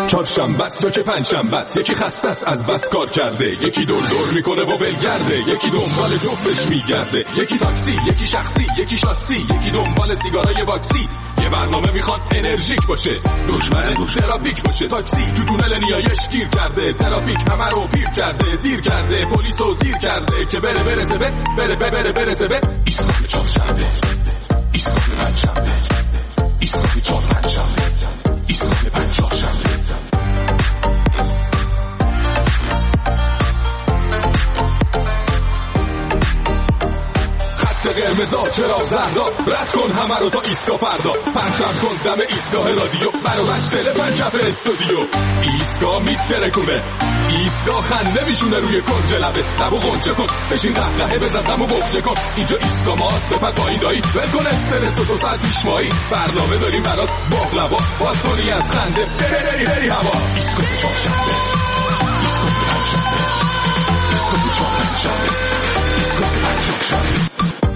چهارشنبه است یا که پنجشنبه است، یکی خسته است از بس کار کرده، یکی دور میکنه و ولگرده، یکی دنبال جفتش میگرده، یکی تاکسی، یکی شخصی، یکی شاسی، یکی دنبال سیگارای واکسی. یه برنامه میخواد انرژیک باشه، دشمن ترافیک باشه. تاکسی تو تونل نیایش گیر کرده، ترافیک همه رو پیر کرده، دیر کرده، پلیس رو زیر کرده که برسه به ایستگاه چهارشنبه، ایستگاه پنجشنبه، ایستگاه چهارشنبه، ایستگاه پنجشنبه. قرمزا چرا زردا، رد کن همه رو تا ایستگاه فردا، پرچم کن دم ایستگاه رادیو، برو بچ تلفن کف استودیو. ایستگاه میترکونه، ایستگاه خنده میشونه روی کنج لبه، لبو غنچه کن بشین قهقهه بزن غمو بخچه کن. اینجا ایستگاه ماست بپر پایین دایی، ول کن استرس و تو ساعت پیشمایی، برنامه داریم برات باقلوا، باز کنی از خنده بری هوا. ایستگاه چهارشنبه، ایستگاه پنجشنبه، ایستگاه چهارشنبه، ایستگاه پنجشنبه.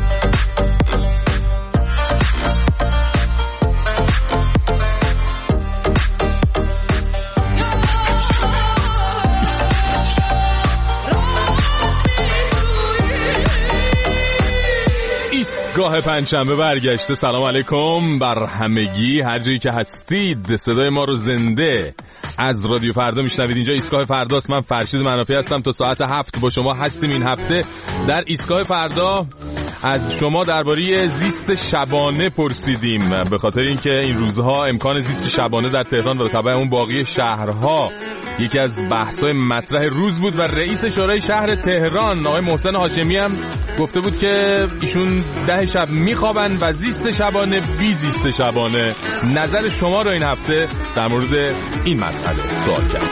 گاه پنجشنبه برگشته. سلام علیکم بر همگی، هر جایی که هستید صدای ما رو زنده از رادیو فردا میشنوید. اینجا ایستگاه فرداست، من فرشید منافی هستم، تا ساعت 7 با شما هستیم. این هفته در ایستگاه فردا از شما درباره زیست شبانه پرسیدیم، به خاطر اینکه این روزها امکان زیست شبانه در تهران و طبعا اون باقی شهرها یکی از بحث‌های مطرح روز بود و رئیس شورای شهر تهران آقای محسن هاشمی هم گفته بود که ایشون 10 شب میخوابن و زیست شبانه بی زیست شبانه. نظر شما رو این هفته در مورد این مسئله سوال کرد.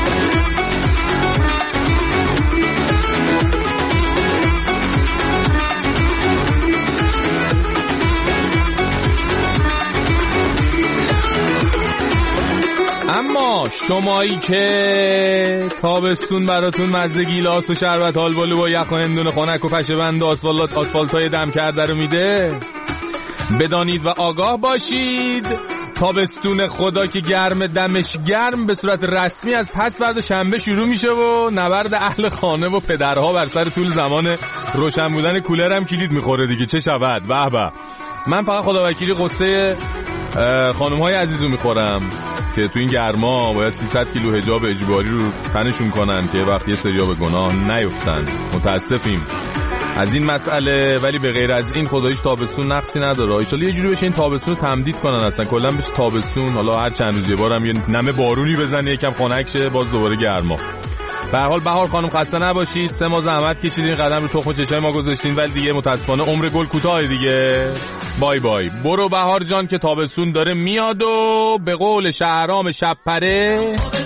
اما شمایی که تابستون براتون مزه گیلاس و شربت آلبالو و یخ و هندون خنک و پشه بند و آسفالتای دم کرده رو میده، بدانید و آگاه باشید تابستون خدا که گرم دمش گرم به صورت رسمی از پس فردا شنبه شروع میشه و نبرد اهل خانه و پدرها بر سر طول زمان روشن بودن کولر هم کلید میخوره دیگه. چه شود؟ به به. من فقط خداوکیلی قصه خانم‌های عزیزو میخورم که تو این گرما باید 300 کیلو حجاب اجباری رو تنشون کنن که وقتی یه سریا به گناه نیفتن. متاسفیم از این مسئله، ولی به غیر از این خداییش تابستون نقصی نداره. ان شاءالله یه جوری بشه این تابستون رو تمدید کنن، اصلا کلا بشه تابستون، حالا هر چند روز یه بارم یه نمه بارونی بزنه یکم خنک شه، باز دوباره گرما. به هر حال بهار خانم خسته نباشید، 3 ماه زحمت کشیدین، قدم رو تخم چشای ما گذاشتین، ولی دیگه متاسفانه عمر گل کوتاه دیگه. بای بای. برو بهار جان که تابستون داره میاد و به قول شهرام شب پره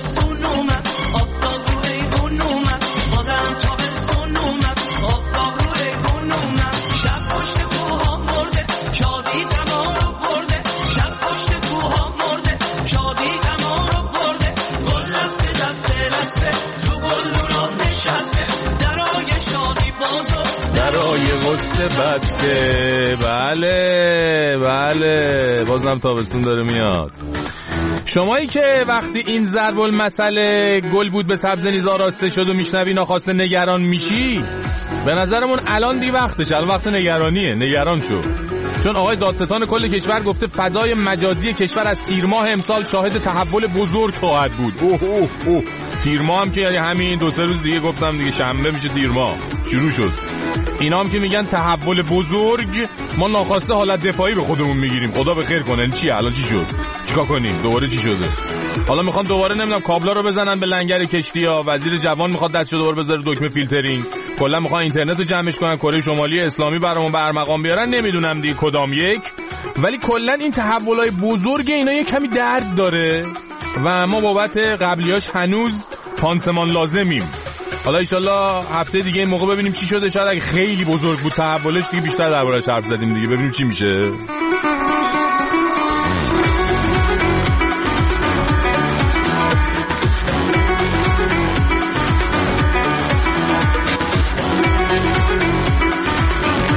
درای غصه بسته. بله بله، بازم تابستون داره میاد. شمایی که وقتی این ضرب المثل گل بود به سبز نیز آراسته شد و میشنوی ناخواسته نگران میشی، به نظرمون الان دی وقتش، الان وقت نگرانیه. نگران شو، چون آقای دادستان کل کشور گفته فضای مجازی کشور از تیر ماه امسال شاهد تحول بزرگ خواهد بود. اوه تیر ماه هم که یعنی همین 2-3 روز دیگه، گفتم دیگه شنبه میشه تیر ماه شروع شد. اینا هم که میگن تحول بزرگ، ما ناخواسته حالت دفاعی به خودمون میگیریم. خدا به خیر کنه. چیه الان؟ چی شد؟ چیکار کنیم؟ دوباره چی شده؟ حالا میخوان دوباره نمیدونم کابلا رو بزنن به لنگر کشتی‌ها، وزیر جوان میخواد دستشو دوباره بذاره دکمه فیلترینگ، کلا میخوان اینترنت رو جمعش کنن، کره شمالی اسلامی برامون برمقام بیارن، نمیدونم دیگه کدام یک. ولی کلا این تحولای بزرگ اینا یه کمی درد داره و ما بابت قبلیاش هنوز پانسمان لازمیم. حالا انشالله هفته دیگه این موقع ببینیم چی شده. شاید اگه خیلی بزرگ بود تحولش دیگه بیشتر درباره‌اش حرف زدیم دیگه، ببینیم چی میشه.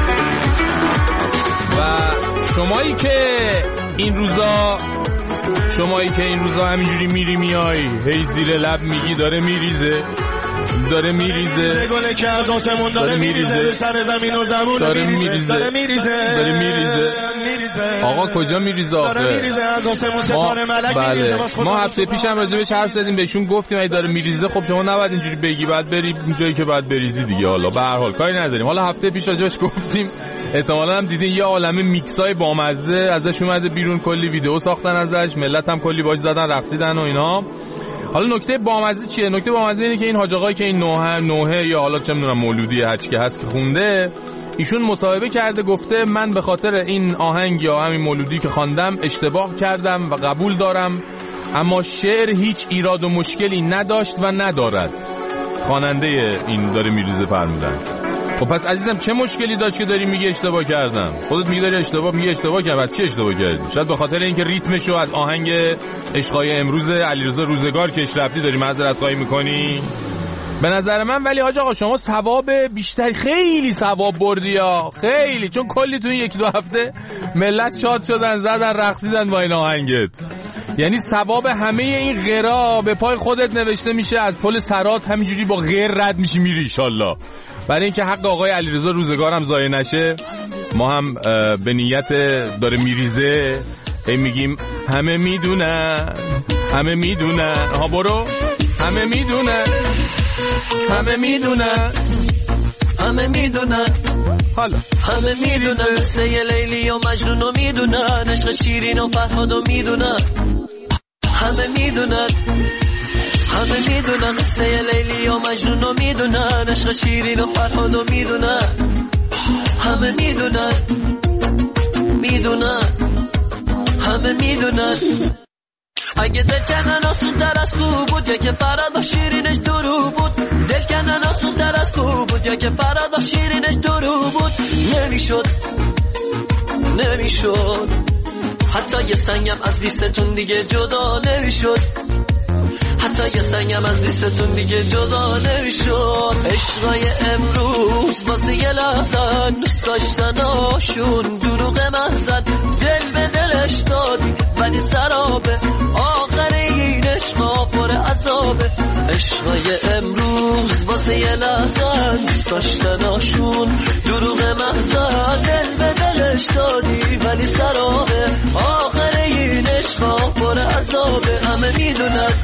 و شمایی که این روزا شمایی که این روزا همینجوری میری میای هی زیر لب میگی داره میریزه گله که از آسمون داره میریزه سر زمین و زمون داره میریزه آقا کجا میریزه آخه؟ داره میریزه از آسمون ستاره ملک میریزه. ما هفته پیش هم راجبش حرف زدیم، بهشون گفتیم اگه داره میریزه خب شما نباید اینجوری بگی، بعد بری جایی که بعد بریزی دیگه. حالا به هر حال کاری نداریم. حالا هفته پیش راجبش گفتیم، احتمالاً هم دیدین یه عالمه میکسای بامزه ازش اومده بیرون، کلی ویدیو ساختن ازش، ملت هم کلی باش زدن رقصیدن و اینا. حالا نکته بامزه چیه؟ نکته بامزه اینه که این حاج آقایی که این نوحه یا حالا چه میدونم مولودی هر چی که هست که خونده، ایشون مصاحبه کرده گفته من به خاطر این آهنگ یا همین مولودی که خواندم اشتباه کردم و قبول دارم، اما شعر هیچ ایراد و مشکلی نداشت و ندارد. خواننده این داره میریزه فرمودن. خب پس عزیزم چه مشکلی داشت که داری میگه اشتباه کردم؟ خودت میگی داری اشتباه کردی، بعد چی اشتباه کردی؟ شاید به خاطر اینکه ریتمشو از آهنگ عشقای امروز علیرضا روزگار کش رفتی داری معذرت خواهی میکنی. به نظر من ولی حاج آقا شما ثواب بیشتر، خیلی ثواب بردی ها، خیلی، چون کلی تو این 1-2 هفته ملت شاد شدن، زدن رقصیدن با این آهنگت. یعنی ثواب همه این غیرا به پای خودت نوشته میشه، از پل صراط همینجوری با غیر رد میشی میری ان شاء الله. برای اینکه حق آقای علیرضا روزگار هم ضایع نشه، ما هم به نیت داره میریزه هی میگیم همه میدونن ها برو همه میدونن حالا همه میدونن قصه لیلی و مجنون و میدونن عشق شیرین و فرهاد و میدونن همه میدونن قصه لیلی و مجنون و میدونن عشق شیرین و فرهاد و میدونن همه میدونن اگه دل کنن آسون تر از تو بود یا که فراد با شیرینش درو بود، دل کنن آسون تر از تو بود یا که فراد با شیرینش درو بود. نمیشد حتی یه سنگم از لیستون دیگه جدا نمیشد، عشقای امروز واسه یه لحظن دوست داشتناشون دروغ محضن، دل به دلش دادی ولی سرابه، آخر این عشقا پر عذابه. عشقای امروز واسه یه لحظن دوست داشتناشون دروغ محضن، دل به دلش دادی ولی سرابه، آخر این عشقا پر عذابه. همه میدونن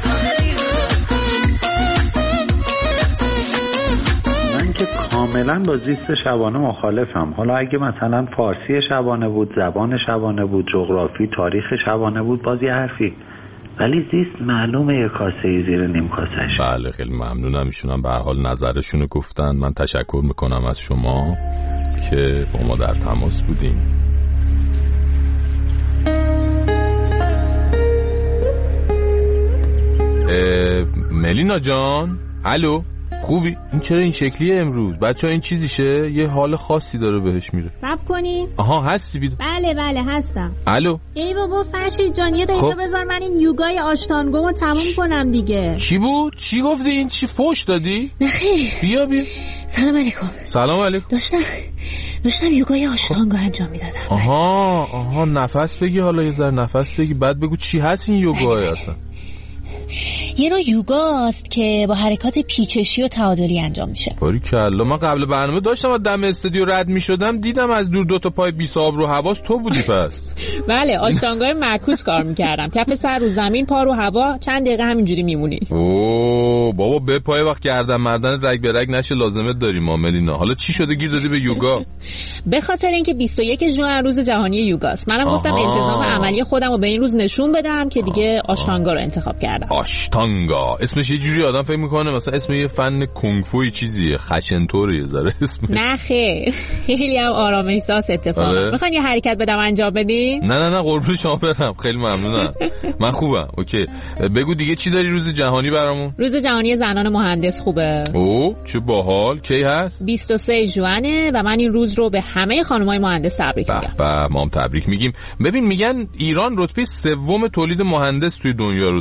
که کاملا با زیست شبانه مخالفم. حالا اگه مثلا فارسی شبانه بود، زبان شبانه بود، جغرافی، تاریخ شبانه بود، باز یه حرفی، ولی زیست معلومه یه کاسه زیر نیم کاسهش. بله خیلی ممنونم، ایشونم به هر حال نظرشونو گفتن. من تشکر میکنم از شما که با ما در تماس بودین. ملینا جان، الو، خوبی؟ این چرا این شکلیه امروز؟ بچه‌ها این چیزیشه؟ یه حال خاصی داره بهش میره. صبر کنین. آها هستی بیدو؟ بله هستم. الو. ای بابا فرشید جان یه دقیقه بذار من این یوگای آشتانگومو تموم کنم دیگه. چی بود؟ چی گفتی؟ این چی فوش دادی؟ نه خیر. بیا. سلام علیکم. سلام علیکم. داشتم یوگای آشتانگو انجام میدادم. آها نفس بگی، حالا یه ذره نفس بگی بعد بگو چی هست این یوگای اصلا. یه نوع یوگاست که با حرکات پیچشی و تعادلی انجام میشه. باریکلا. من قبل برنامه داشتم از دم استودیو رد میشدم دیدم از دور 2 تا پای بی صاحب رو حواس تو بودی پس. بله آشتانگای معکوس کار میکردم، کف سر رو زمین، پا رو هوا، چند دقیقه همینجوری میمونی. اوه بابا به پای وقت گردن مردن رگ به رگ نشه لازمت داریم ملینا. حالا چی شده گیر دادی به یوگا؟ به خاطر اینکه 21 ژوئن روز جهانی یوگاست. منم گفتم التزام عملی خودم رو به این روز نشون بدم که دیگه آشتانگا رو انتخاب کردم. آشتانگا اسمش یه جوری آدم فکر میکنه مثلا اسم یه فن کنگ فوی چیزیه، خشنطوره یه ذره اسم. نه خیر، خیلی هم آرام احساس اتفاقا. میخوان یه حرکت بدم انجام بدین؟ نه قربون شما برم، خیلی ممنونم. من خوبم. اوکی بگو دیگه چی داری روز جهانی برامون؟ روز جهانی زنان مهندس خوبه. اوه چه باحال. کی هست؟ 23 ژوئن و من این روز رو به همه خانم‌های مهندس تبریک میگم. ما هم تبریک میگیم. ببین میگن ایران رتبه 3 تولید مهندس توی دنیا رو داره ها.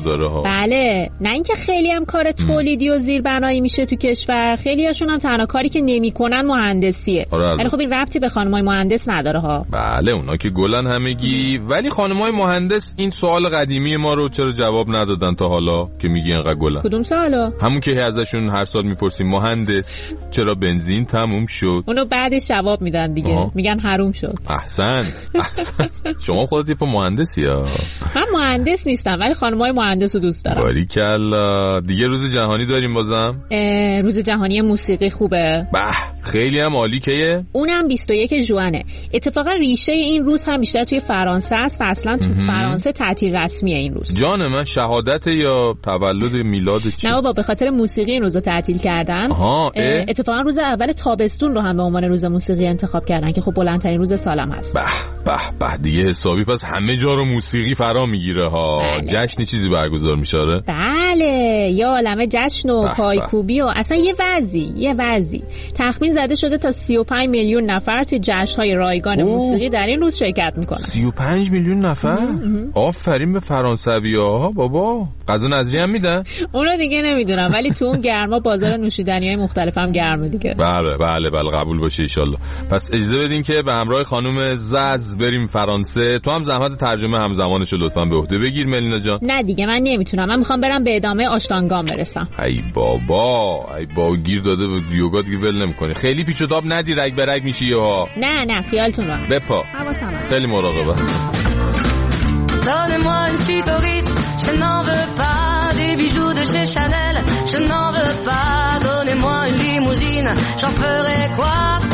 بله، نه اینکه خیلی هم کار تولیدی و زیربنایی میشه تو کشور، خیلی هاشون هم تنها کاری که نمیکنن مهندسیه. ولی خب این ربطی به خانمای مهندس نداره ها. بله اونا که گلن همگی، ولی خانمای مهندس این سوال قدیمی ما رو چرا جواب ندادن تا حالا که میگی انقدر گلن؟ کدوم سوالا؟ همون که ازشون هر سال میپرسیم مهندس چرا بنزین تموم شد؟ اونو بعدش جواب میدن دیگه. میگن حروم شد. احسن. شما خودت یه مهندسی ها؟ من مهندس نیستم ولی خانمای مهندس رو دوست دارم. باریکلا. دیگه روز جهانی داریم بازم؟ روز جهانی موسیقی خوبه. به خیلی هم عالی. کیه؟ اونم 21 ژوئنه. اتفاقا ریشه این روز هم بیشتر توی فرانسه است و اصلا تو فرانسه تعطیل رسمیه این روز. جان من شهادت یا تولد میلاد چی؟ نه بابا، به خاطر موسیقی این روزو تعطیل کردن. اتفاقا روز اول تابستون رو هم به عنوان روز موسیقی انتخاب کردن که خب بلندترین روز سالم هست. به دیگه حسابی پس همه جا رو موسیقی فرا میگیره ها. بله. جشنی چیزی برگزار میشه؟ بله، یا عالمه جشن و پایکوبی و اصلا یه وضعی. تخمین زده شده تا 35 میلیون نفر توی جشن‌های رایگان موسیقی در این روز شرکت میکنن. 35 میلیون نفر؟ آفرین به فرانسوی‌ها بابا. غذا نظری هم میدن؟ اونو دیگه نمیدونم ولی تو اون گرما بازار نوشیدنی‌های مختلف هم گرمه دیگه. بله قبول باشه ان شاءالله. پس اجازه بدین که به همراه خانم زز بریم فرانسه. تو هم زحمت ترجمه همزمانشو لطفاً به عهده بگیر ملینا جان. نه دیگه من نمیتونم. من میخوام برم به ادامه آشتانگام برسم. ای بابا گیر داده به یوگا دیگه ول نمی‌کنی. خیلی پیچ و تاب ندی، رگ به رگ میشی ها. نه خیالتون راحت. بپا. حواسم هست. خیلی مراقبه. Donnez-moi une suite au Ritz, je n'en veux pas des bijoux de chez Chanel, je n'en veux pas. Donnez-moi une limousine, j'en ferai quoi?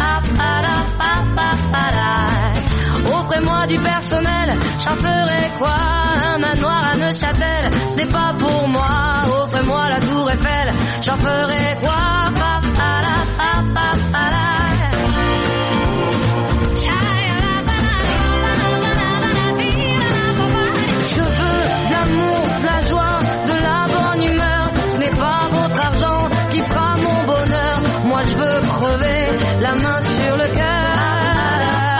Offrez-moi du personnel, j'en ferai quoi? Un manoir à Neuchâtel, ce n'est pas pour moi. Offrez-moi la tour Eiffel, j'en ferai quoi? La main sur le cœur.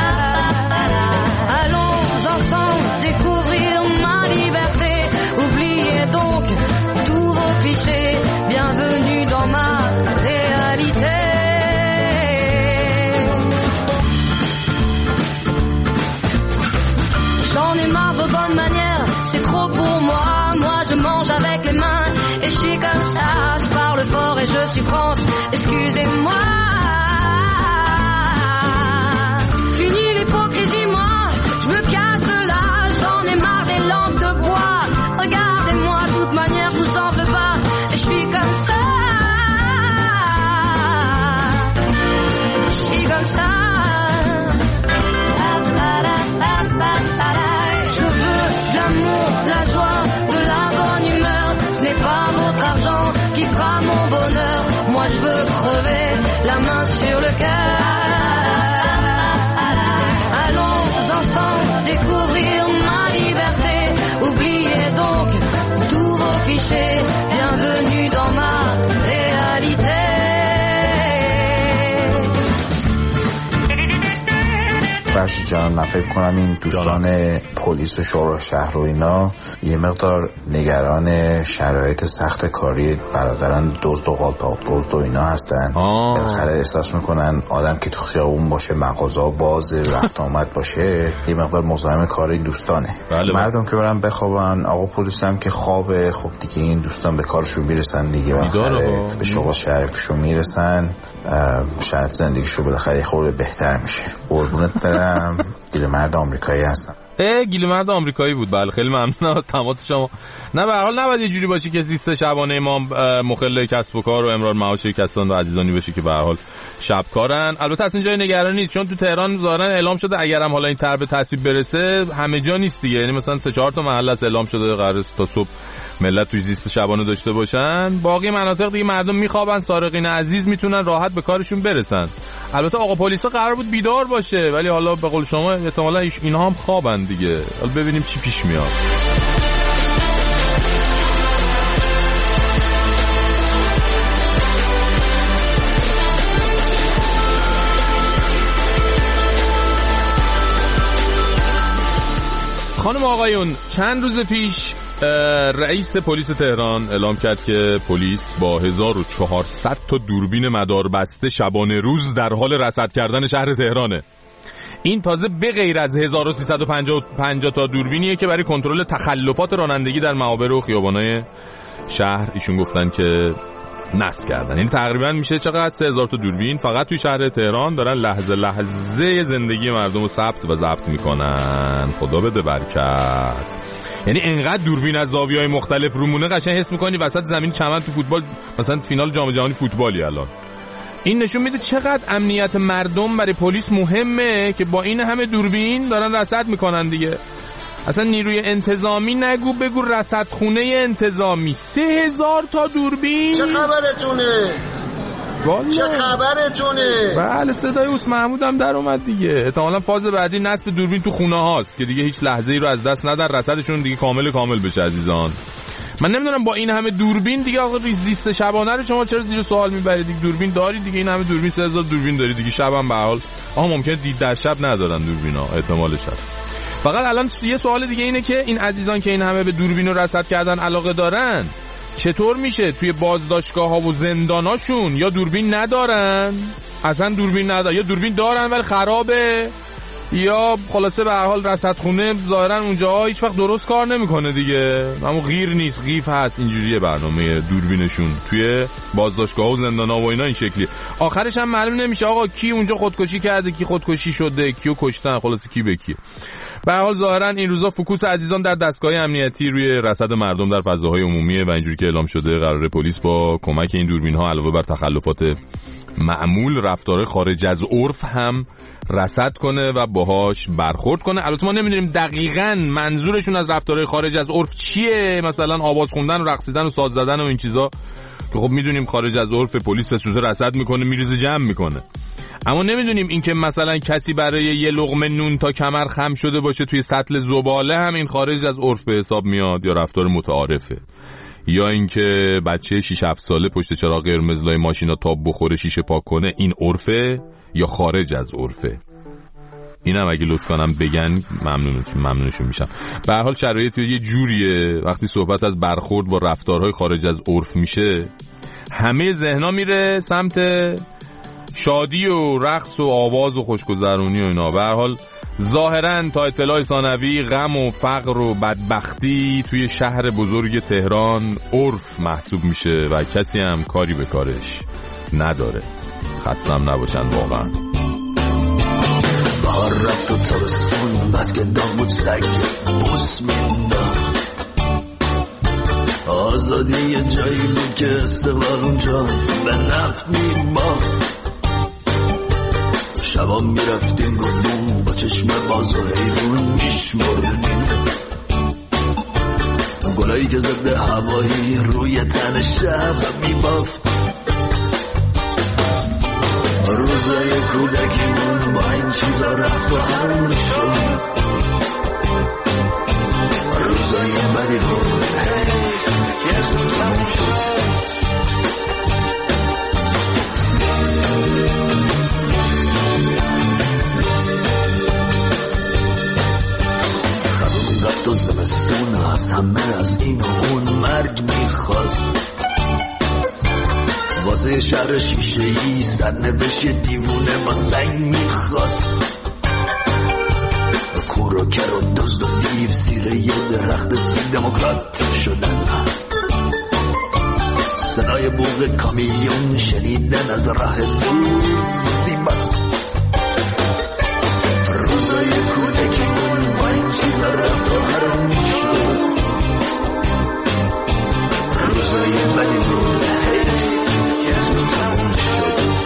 Allons ensemble découvrir ma liberté. Oubliez donc tous vos clichés. Bienvenue dans ma réalité. J'en ai marre de vos bonnes manières, c'est trop pour moi. Moi je mange avec les mains et je suis comme ça. Je parle fort et je suis France, excusez-moi. Moi je veux crever la main sur le cœur. Allons ensemble découvrir ma liberté. Oubliez donc tous vos clichés. Bienvenue dans ma réalité. فرشی جان، من فکر کنم این دوستان پلیس و شورای شهر و اینا یه مقدار نگران شرایط سخت کاری برادران دزد و قاچاق دزد و اینا هستن. بالاخره احساس میکنن آدم که تو خیابون باشه، مغازه باز، رفت آمد باشه، یه مقدار مزاحم کار این دوستانه. مردم که برن بخوابن، آقا پلیس هم که خوابه، خب دیگه این دوستان به کارشون میرسن دیگه، بالاخره به شغل شریفشون میرسن، شاید زندگیشو بالاخره خورده بهتر میشه. قربونت برم. گیلمرد آمریکایی هستم. گیلمرد آمریکایی بود. بله خیلی ممنون از تماس شما. نه به هر حال نباید یه جوری باشه که زیست شبانه ما مخل کسب و کار و امرار معاش کسان و عزیزانی بشه که به هر حال شب کارن. البته اصلا جای نگرانی نیست، چون تو تهران ظاهرا اعلام شده اگرم حالا این طرح به تصویب برسه همه جا نیست دیگه، یعنی مثلا 3-4 تا محله است اعلام شده قراره تا صبح ملت توی زیست شبانه داشته باشن. باقی مناطق دیگه مردم میخوابن، سارقین عزیز میتونن راحت به کارشون برسن. البته آقا پلیسا قرار بود بیدار باشه، ولی حالا به قول شما احتمالاً اینها هم خوابن دیگه. حالا ببینیم چی پیش میاد. خانم آقایون، چند روز پیش رئیس پلیس تهران اعلام کرد که پلیس با 1400 تا دوربین مداربسته شبانه روز در حال رصد کردن شهر تهرانه. این تازه به غیر از 1350 تا دوربینیه که برای کنترل تخلفات رانندگی در معابر و خیابان‌های شهر ایشون گفتن که نصب کردن. این تقریبا میشه چقدر؟ 3000 تا دوربین فقط توی شهر تهران دارن لحظه لحظه زندگی مردم رو ثبت و ضبط میکنن. خدا بده برکت. یعنی انقدر دوربین از زاویه‌های مختلف رومونه قشنگ حس میکنی وسط زمین چمن تو فوتبال، مثلا فینال جام جهانی فوتبالی الان. این نشون میده چقدر امنیت مردم برای پلیس مهمه که با این همه دوربین دارن رصد میکنن دیگه. اصلا نیروی انتظامی نگو بگو رصدخونه انتظامی 3000 تا دوربین. چه خبرتونه؟ چه خبرتونه؟ بله صدای اوس محمود هم در اومد دیگه. احتمالاً فاز بعدی نصب دوربین تو خونه هاست که دیگه هیچ لحظه ای رو از دست ندن، رصدشون دیگه کامل بشه عزیزان. من نمیدونم با این همه دوربین دیگه آقا لیست شبانه رو شما چرا زیر سوال میبرید؟ دیگه دوربین داری دیگه، این همه دوربین 3000 دوربین داری دیگه، شبم به حال ممکنه دید در شب ندارن دوربینا، احتمالش هست. فقط الان یه سوال دیگه اینه که این عزیزان که این همه به دوربین رو رصد کردن علاقه دارن، چطور میشه توی بازداشتگاه ها و زنداناشون یا دوربین ندارن، اصلا دوربین ندارن، یا دوربین دارن ولی خرابه، یا خلاصه به هر حال رصدخونه ظاهرا اونجاها هیچ وقت درست کار نمیکنه دیگه، اما غیر نیست، قیف هست. اینجوریه برنامه دوربینشون توی بازداشتگاه و زندانا و اینا این شکلی. آخرش هم معلوم نمیشه آقا کی اونجا خودکشی کرده، کی خودکشی شده، کیو کشتن، خلاصه کی به کی. به هر حال ظاهرا این روزا فوکوس عزیزان در دستگاه امنیتی روی رصد مردم در فضاهای عمومیه و اینجوری که اعلام شده قراره پلیس با کمک این دوربین‌ها علاوه بر تخلفات معمول رفتار خارج از عرف هم رصد کنه و باهاش برخورد کنه. البته ما نمیدونیم دقیقاً منظورشون از رفتار خارج از عرف چیه، مثلا آواز خوندن و رقصیدن و ساز زدن و این چیزا که خب میدونیم خارج از عرف، پلیس سوسه رصد میکنه میریزه جمع میکنه. اما نمیدونیم این که مثلا کسی برای یه لقمه نون تا کمر خم شده باشه توی سطل زباله هم این خارج از عرف به حساب میاد یا رفتار متعارفه، یا اینکه بچه 6-7 ساله پشت چراغ قرمز لای ماشینا تاب بخوره شیشه پاک کنه این عرفه یا خارج از عرفه. اینم اگه لطف کنم بگن ممنونشون میشم. به هر حال شرایط یه جوریه وقتی صحبت از برخورد با رفتارهای خارج از عرف میشه همه ذهنا میره سمت شادی و رقص و آواز و خوشگذرونی و اینا. به هر حال ظاهراً تا اطلاع ثانوی غم و فقر و بدبختی توی شهر بزرگ تهران عرف محسوب میشه و کسی هم کاری به کارش نداره. خستم نباشن واقعا. بهار رفت و تابستون بس که دام بود سگ بوس مینداخت، آزادی یه جایی بود که استقلال اونجا به نفت میباخت. شبا میرفتیم گفتیم با چشم باز و حیرون میشمردیم گلایی که ضد هوایی روی تن شب میبافت. روزای کودکیمون با این چیزا رفت و هم شد، روزای بدی بود یه زود تموم شد. رفت و زمستون از همه از این و اون مرگ میخواست، واسه شهر شیشه‌ای سرنوشت دیوونه با سنگ میخواست. کور و کر و دزد و دیو زیر یه درخت سیب دموکرات شدن، صدای بوق کامیون شنیدن از راه دور زیباست. روزای کودکیمون با این چیزا رفت و هرم میشد، روزای بدی بود یه زود تموم شد.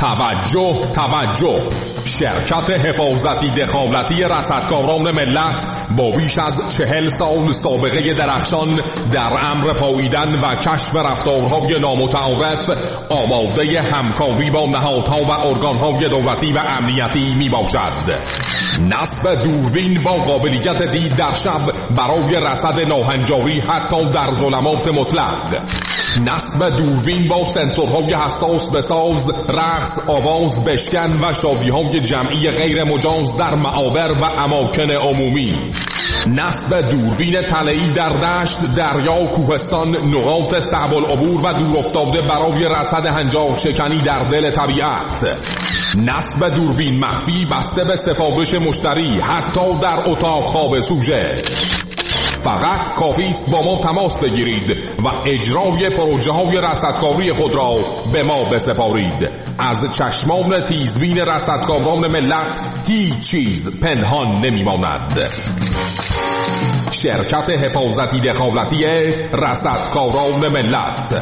توجه شرکت حفاظتی دخالتی رصدکاران ملت با بیش از 40 سال سابقه درخشان در امر پاییدن و کشف رفتارهای نامتعارف آماده همکاری با نهادها و ارگانهای دولتی و امنیتی می باشد. نصب دوربین با قابلیت دید در شب برای رصد ناهنجاری حتی در ظلمات مطلق. نصب دوربین با سنسورهای حساس به ساز، رقص، آواز، بشکن و شادی‌های جمعی غیر مجاز در معابر و اماکن عمومی. نصب دوربین طلایی در دشت، دریا، کوهستان، نقاط صعب العبور و دورافتاده برای رصد هنجار شکنی در دل طبیعت. نصب دوربین مخفی بسته به سفارش مشتری حتی در اتاق خواب سوژه. فقط کافی است با ما تماس بگیرید و اجرای پروژه های رصدکاری خود را به ما بسپارید. از چشمان تیزبین رصدکاران ملت هیچ چیز پنهان نمیماند. شرکت حفاظتی دخالتی رصدکاران ملت.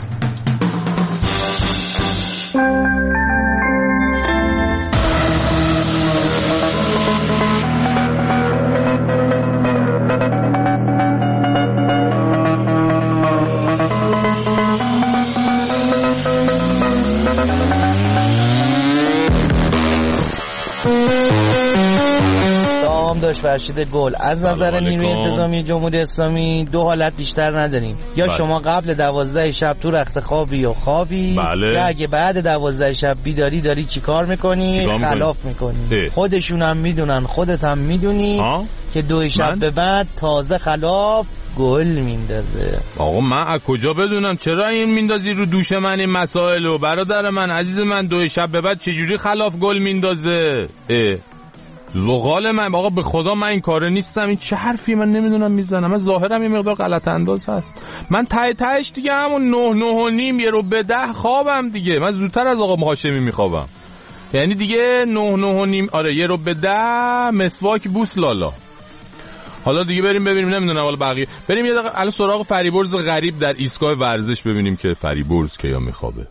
داشت فرشید گل از نظر نیروی انتظامی جمهوری اسلامی دو حالت بیشتر نداریم. یا شما قبل 12 شب تو رخت خوابی یا یا اگه بعد 12 شب بیداری داری چیکار میکنی؟ خلاف میکنی. خودشون هم میدونن، خودت هم میدونی که 2 شب به بعد تازه خلاف گل میندازه. آقا من از کجا بدونم؟ چرا این میندازی رو دوش من این مسائلو؟ برادر من عزیز من 2 شب به بعد چجوری خلاف گل میندازه؟ زغال من آقا به خدا من این کاره نیستم. این چه حرفی من نمیدونم میزنم. من ظاهرم یه مقدار غلط انداز هست. من تهش دیگه همون 9:09 یه رو به 10 خوابم دیگه. من زودتر از آقا هاشمی میخوابم. یعنی دیگه 9:09 آره یه رو به 10 مسواک بوس لالا. حالا دیگه بریم ببینیم نمیدونم حالا بقیه. بریم یه دقیقه الان سراغ فریبرز غریب در ایستگاه ورزش ببینیم که فریبرز کیا میخوابه.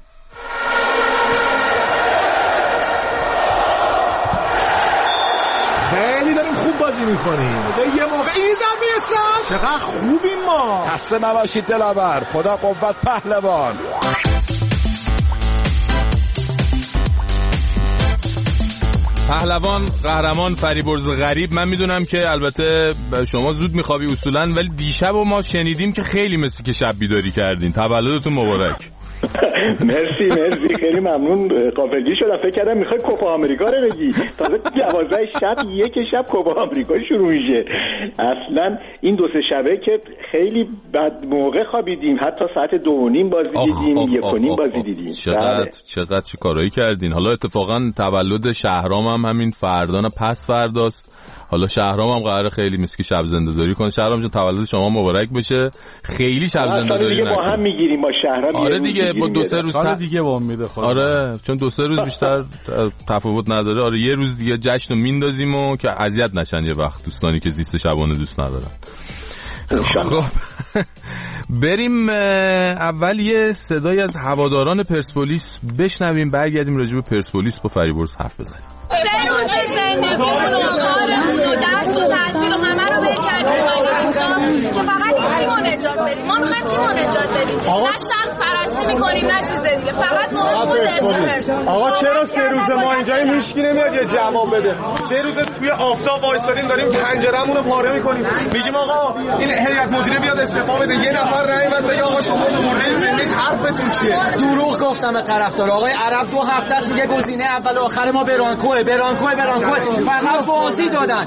خیلی داریم خوب بازی میکنیم. یه موقع ایزم میستم چقدر خوبیم ما. خسته نباشید دلاور. خدا قوت پهلوان. پهلوان قهرمان فریبرز غریب. من میدونم که البته شما زود میخوابی اصولا، ولی دیشب و ما شنیدیم که خیلی مثل که شب بیداری کردین. تولدتون مبارک. مرسی خیلی ممنون. غافلگیر شدم، فکر کردم میخوای کوپا آمریکا رو بگی. تازه 12 شب یک شب کوپا آمریکا شروع میشه. اصلا این 2-3 شبه که خیلی بد موقع خوابیدیم، حتی ساعت 2:30 بازی دیدیم، 1:30 بازی دیدیم. چقدر چه کارایی کردین. حالا اتفاقا تولد شهرام هم همین فردان پس فرداست. حالا شهرام هم قراره خیلی مسکی شب زنده‌داری کنه. شهرام جون تولد شما مبارک بشه. خیلی شب زنده‌داری نکنه. با هم میگیریم با شهرام. آره دیگه با 2-3 روز دیگه با میده خدا. آره چون 2-3 روز بیشتر تفاوت نداره. آره یه روز دیگه جشنو میندازیم و که اذیت نشن یه وقت دوستانی که زیست شبانه دوست ندارن. خب بریم اول یه صدای از هواداران پرسپولیس بشنویم، برگردیم راجع به پرسپولیس با فریبرز حرف بزنیم. زندگیمون و کارمون و درس و تحصیل و همه رو بکردیم که فقط این تیمو نجات بدیم. ما میخوایم تیمو نجات بدیم، نه شخص پرستی میکنیم نه چیز دیگه، فقط ما. آقا چرا 3 روز ما اینجا هیچکی نمیاد یه جواب بده؟ 3 روز توی آفتاب وایسادیم داریم پنجره‌مون رو پاره میکنیم، میگیم آقا این هیئت مدیره بیاد استعفا بده. یه نفر نیومد بگه آقا شما برده زندگی حرفتون چیه؟ دروغ گفتم به طرفدار. آقای عرب 2 هفته است میگه گزینه اول و آخر ما برانکوه فقط بازی دادن.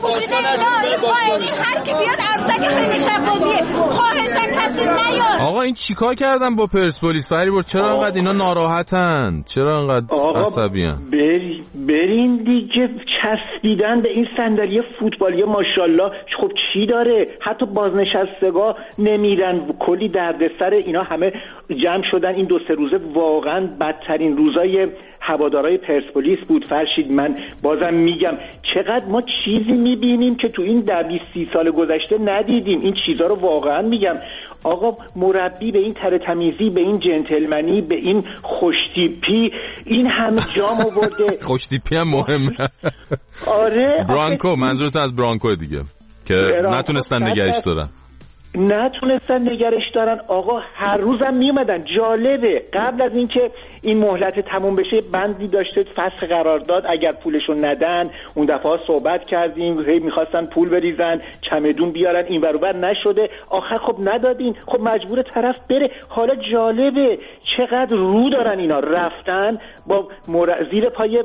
هر کی بیاد عرضک خیلی شب بازیه. خواهشاً کسی نیاد. آقا این چیکار کردن با پرسپولیس فریبرز؟ چرا انقدر اینا ناراحتن؟ چرا انقدر عصبیان؟ برین دیگه چسبیدن به این صندلی فوتبالی ماشاءالله. خب چی داره؟ حتی بازنشستگاه نمیرن، کلی دردسر اینا همه جمع شدن. این 2-3 روزه واقعا بدترین روزای هوادارهای پرسپولیس بود. فرشید من بازم میگم چقدر ما چیزی میبینیم که تو این 10-20 سال گذشته ندیدیم. این چیزا رو واقعا میگم آقا مربی به این ترتمیزی، به این جنتلمنی، به این خوشتیپی، این همه جام آورده. خوشتیپی هم مهمه. آره برانکو، منظورت از برانکو دیگه که نتونستن نگهش دارن. آقا هر روزم میومدن. جالبه قبل از اینکه این مهلت تموم بشه بندی داشته فسخ قرارداد، اگر پولشون ندن اون دفعه صحبت کردیم، هی میخواستن پول بریزن چمدون بیارن این ور اون نشده، آخر خب ندادین، خب مجبور طرف بره. حالا جالبه چقدر رو دارن اینا، رفتن با زیر پای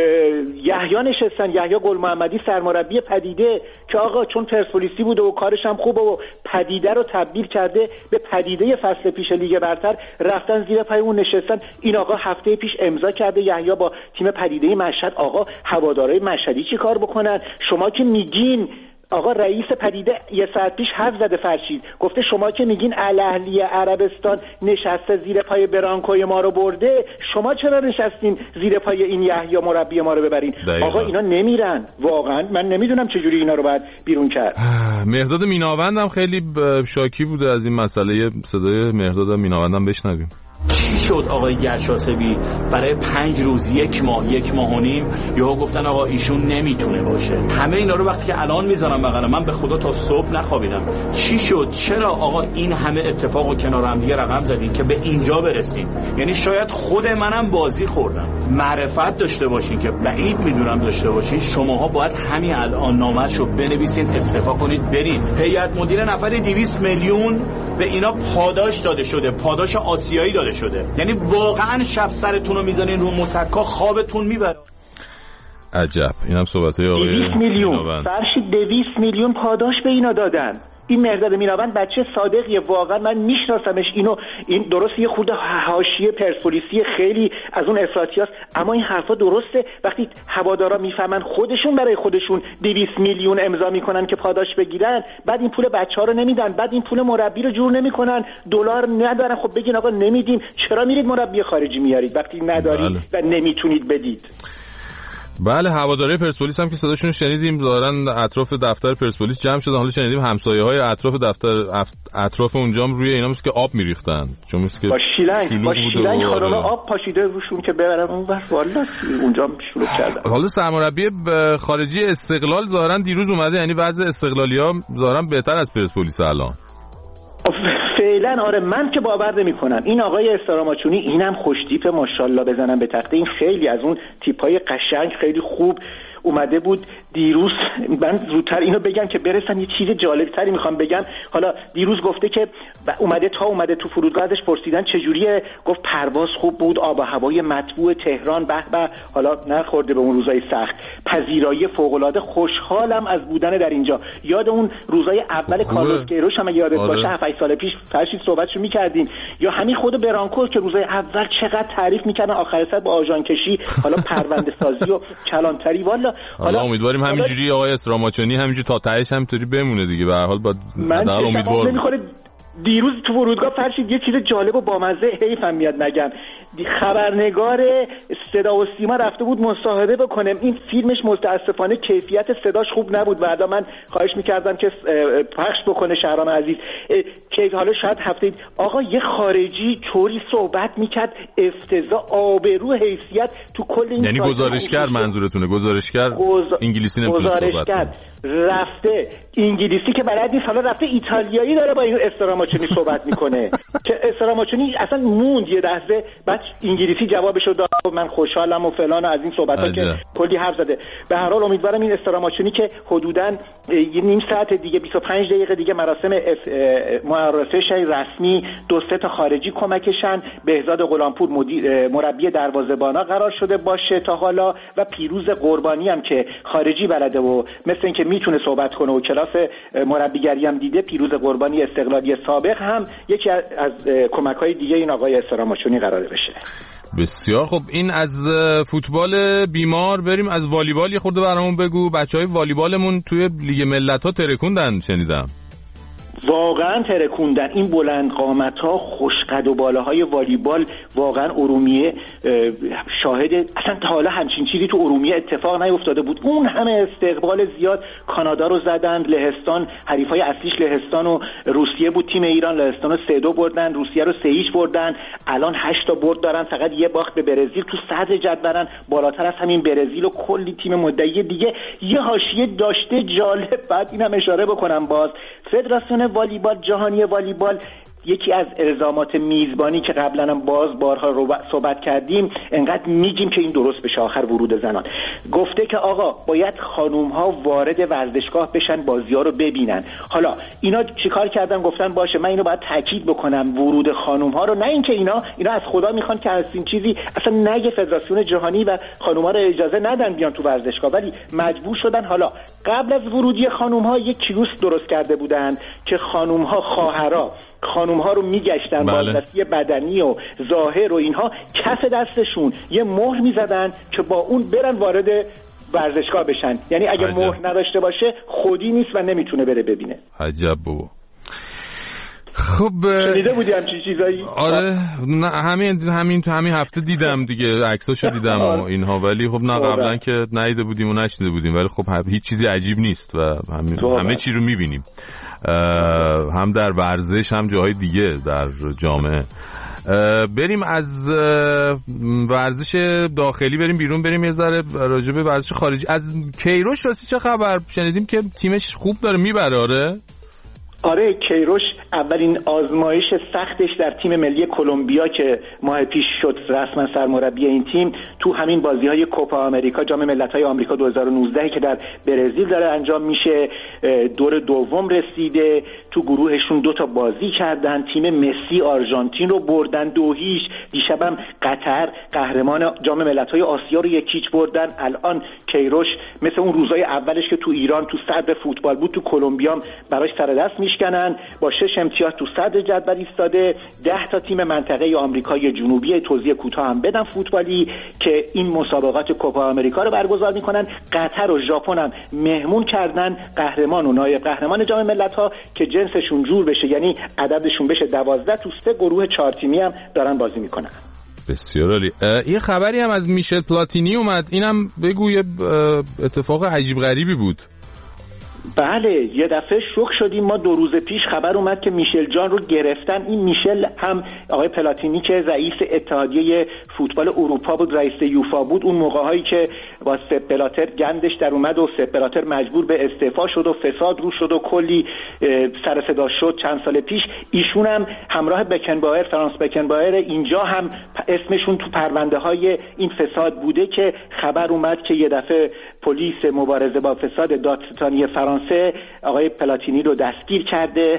یحیی نشستن، یحیی گل محمدی سرمربی پدیده که آقا چون پرسپولیسی بوده و کارش هم خوبه و پدیده رو تبدیل کرده به پدیده فصل پیش لیگ برتر، رفتن زیر پای اون نشستن. این آقا هفته پیش امضا کرده یحیی با تیم پدیده مشهد. آقا هوادارهای مشهدی چی کار بکنن؟ شما که میگین آقا رئیس پدیده یه ساعت پیش حرف زده فرشید، گفته شما که میگین الاهلی عربستان نشسته زیر پای برانکوی ما رو برده، شما چرا نشستین زیر پای این یحیی مربی ما رو ببرین؟ آقا اینا نمیرن. واقعا من نمیدونم چجوری اینا رو باید بیرون کرد. مهرداد میناوند هم خیلی شاکی بوده از این مسئله. صدای مهرداد میناوند هم بشنویم. چی شد آقای گرشاسبی برای 5 روز، 1 ماه و نیم یهو گفتن آقا ایشون نمیتونه باشه؟ همه اینا رو وقتی که الان میذارم بغل من به خدا تا صبح نخوابیدم. چی شد؟ چرا آقا این همه اتفاق و کنار هم دیگه رقم زدین که به اینجا برسیم؟ یعنی شاید خود منم بازی خوردم. معرفت داشته باشین که بعید میدونم داشته باشین. شماها باید همین الان نامه‌شو بنویسین، استعفا کنید، برید. هیئت مدیره نفر 200 میلیون به اینا پاداش داده شده، پاداش آسیایی داده شده. یعنی واقعا شب سرتون رو میزنین رو متکا، خوابتون میبره. عجب. اینم صحبتای آقای 200 میلیون فرشید، 200 میلیون پاداش به اینا دادن. این مهرداد میناوند بچه صادقیه، واقعا من میشناسمش. این درست یه خورده حاشیه پرسپولیسی خیلی از اون افراطیاست، اما این حرفا درسته. وقتی هوادارا میفهمن خودشون برای خودشون 200 میلیون امضا میکنن که پاداش بگیرن، بعد این پول بچه‌ها رو نمیدن، بعد این پول مربی رو جور نمیکنن، دلار ندارن، خب بگین آقا نمیدیم، چرا میرید مربی خارجی میارید وقتی ندارید و نمیتونید بدید؟ بله، هواداری پرسپولیس هم که صداشون شنیدیم ظاهرا اطراف دفتر پرسپولیس جمع شدن. حالا شنیدیم همسایه‌های اطراف اونجا هم روی اینا مثل که آب میریختن، چون مثل که با شیلنگ خانم آب پاشیده روشون که برن اون ور، والا اونجا شروع کردن. حالا سرمربی خارجی استقلال ظاهرا دیروز اومده، یعنی وضع استقلالی‌ها ظاهرا بهتر از پرسپولیس الان. فعلا آره، من که باور نمی‌کنم. این آقای استراماچونی اینم خوشتیپ ماشاءالله بزنم به تخته. این خیلی از اون تیپ‌های قشنگ خیلی خوب اومده بود دیروز. من زودتر اینو بگم که برسن یه چیز جالبتری میخوام بگم. حالا دیروز گفته که اومده تو فرودگاه ازش پرسیدن چجوریه، گفت پرواز خوب بود، آب و هوای مطبوع تهران به حالا نخورده به اون روزای سخت، پذیرایی فوق‌العاده، خوشحالم از بودن در اینجا. یاد اون روزای اول کارلوس کیروش هم یادت باشه 7-8 سال پیش فرشید صحبتشو می‌کردیم، یا همین خود برانکو که روزای اول چقدر تعریف می‌کردن، آخر سر با آژان کشی، حالا پرونده سازی و کلانتری. حالا امیدواریم همینجوری آقای استراماچونی همینجوری تا تهش همینطوری بمونه دیگه. به هر حال باید امیدوارم. دیروز تو فرودگاه فرشید یه چیز جالب و بامزه، حیفم میاد نگم، خبرنگار صدا و سیما رفته بود مصاحبه بکنه. این فیلمش متاسفانه کیفیت صداش خوب نبود، بعدا من خواهش میکردم که پخش بکنه شهرام عزیز که حالا شاید هفته آقا یه خارجی طوری صحبت میکرد، افتضاح، آبرو، حیثیت تو کل این، یعنی گزارشگر منظورتونه؟ گزارشگر انگلیسی نمیتونه صحبت کنه، رفته انگلیسی که بلد نیست، حالا رفته ایتالیایی داره با این استراماچونی صحبت میکنه که استراماچونی اصلا موند یه لحظه، بعد انگلیسی جوابشو داد من خوشحالم و فلان و از این صحبت‌ها که کلی حرف زده. به هر حال امیدوارم این استراماچونی که حدوداً یه نیم ساعت دیگه 25 دقیقه دیگه مراسم معرفیش رسمی 2-3 تا خارجی کمکشن، بهزاد غلامپور مربی دروازه‌بانا قرار شده باشه تا حالا، و پیروز قربانی هم که خارجی بلده و مثل اینکه میتونه صحبت کنه و کلاس مربیگری هم دیده. پیروز قربانی استقلالی سابق سابق هم یکی از کمک‌های دیگه این آقای استراماچونی قراره بشه. بسیار خب. این از فوتبال بیمار بریم از والیبال یه خورده برامون بگو. بچهای والیبالمون توی لیگ ملت‌ها ترکوندن شنیدم. واقعا ترکوندن. این بلند قامت‌ها، خوشقد و بالاهای والیبال واقعا ارومیه شاهد اصلا تا حالا همچین چیزی تو ارومیه اتفاق نیفتاده بود. اون همه استقبال زیاد کانادا رو زدند، لهستان حریفای اصلیش لهستان و روسیه بود، تیم ایران لهستان رو 3-2 بردن، روسیه رو 3-0 بردن، الان 8 تا برد دارن، فقط یه باخت به برزیل، تو صدر جدولن، بالاتر از همین برزیل و کلی تیم مدعی دیگه. یه حاشیه داشته جالب بعد اینم اشاره بکنم، باز فدراسیون والیبال جهانی والیبال یکی از الزامات میزبانی که قبلا هم بارها صحبت کردیم، انقدر میگیم که این درست بشه آخر ورود زنان، گفته که آقا باید خانوم ها وارد ورزشگاه بشن، بازی ها رو ببینن. حالا اینا چیکار کردن؟ گفتن باشه من اینو باید تاکید بکنم، ورود خانوم ها رو، نه اینکه اینا از خدا میخوان که از این چیزی اصلا نگه فدراسیون جهانی و خانوم ها رو اجازه ندن بیان تو ورزشگاه، ولی مجبور شدن. حالا قبل از ورودی خانوم ها یک کیوسک درست کرده بودن که خانوم ها خانوم ها رو میگشتن، بازرسی بدنی و ظاهر و اینها، کف دستشون یه مهر میزدن که با اون برن وارد ورزشگاه بشن. یعنی اگه مهر نداشته باشه خودی نیست و نمیتونه بره ببینه. عجب بابا. خب شنیده بودی همچین چیزایی؟ آره همین هفته دیدم دیگه، عکساشو دیدم و اینها، ولی خب نه قبلا که ندیده بودیم و نشنیده بودیم، ولی خب هیچ چیزی عجیب نیست و همه چی رو میبینیم، هم در ورزش هم جاهای دیگه در جامعه. بریم از ورزش داخلی بریم بیرون، بریم یه ذره راجع به ورزش خارجی. از کیروش راستی چه خبر؟ شنیدیم که تیمش خوب داره میبره. آره کیروش اولین آزمایش سختش در تیم ملی کلمبیا که ماه پیش شد رسما سرمربی این تیم، تو همین بازی‌های کوپا آمریکا، جام ملت‌های آمریکا 2019 که در برزیل داره انجام میشه، دور دوم رسیده. تو گروهشون 2 تا بازی کردن، تیم مسی آرژانتین رو بردن 2-0. دیشبم قطر قهرمان جام ملت‌های آسیا رو 1-0 بردن. الان کیروش مثل اون روزای اولش که تو ایران تو صدر فوتبال بود، تو کلمبیا براش سر دست میشکنن، با 6 امتیاز تو صدر جدول ایستاده. 10 تا تیم منطقه آمریکای جنوبی، توضیح کوتاه هم بدم فوتبالی، که این مسابقات کوپا آمریکا رو برگزار میکنن. قطر و ژاپن هم مهمون کردن قهرمان و نایب قهرمان جام ملت‌ها که جنسشون جور بشه، یعنی عددشون بشه 12. تو 3 گروه 4 تیمی هم دارن بازی میکنن. بسیار عالی. یه خبری هم از میشل پلاتینی اومد، اینم بگو، یه اتفاق عجیب غریبی بود. بله یه دفعه شوک شدیم ما. 2 روز پیش خبر اومد که میشل جان رو گرفتن. این میشل هم آقای پلاتینی که رئیس اتحادیه فوتبال اروپا بود، رئیس یوفا بود، اون موقع‌هایی که با سپ بلاتر گندش در اومد و سپ بلاتر مجبور به استعفا شد و فساد رو شد و کلی سر صدا شد چند سال پیش، ایشون هم همراه بکنبایر، فرانس بکنبایر، اینجا هم اسمشون تو پرونده‌های این فساد بوده که خبر اومد که یه دفعه پلیس مبارزه با فساد دادستانی فرانسه آقای پلاتینی رو دستگیر کرده.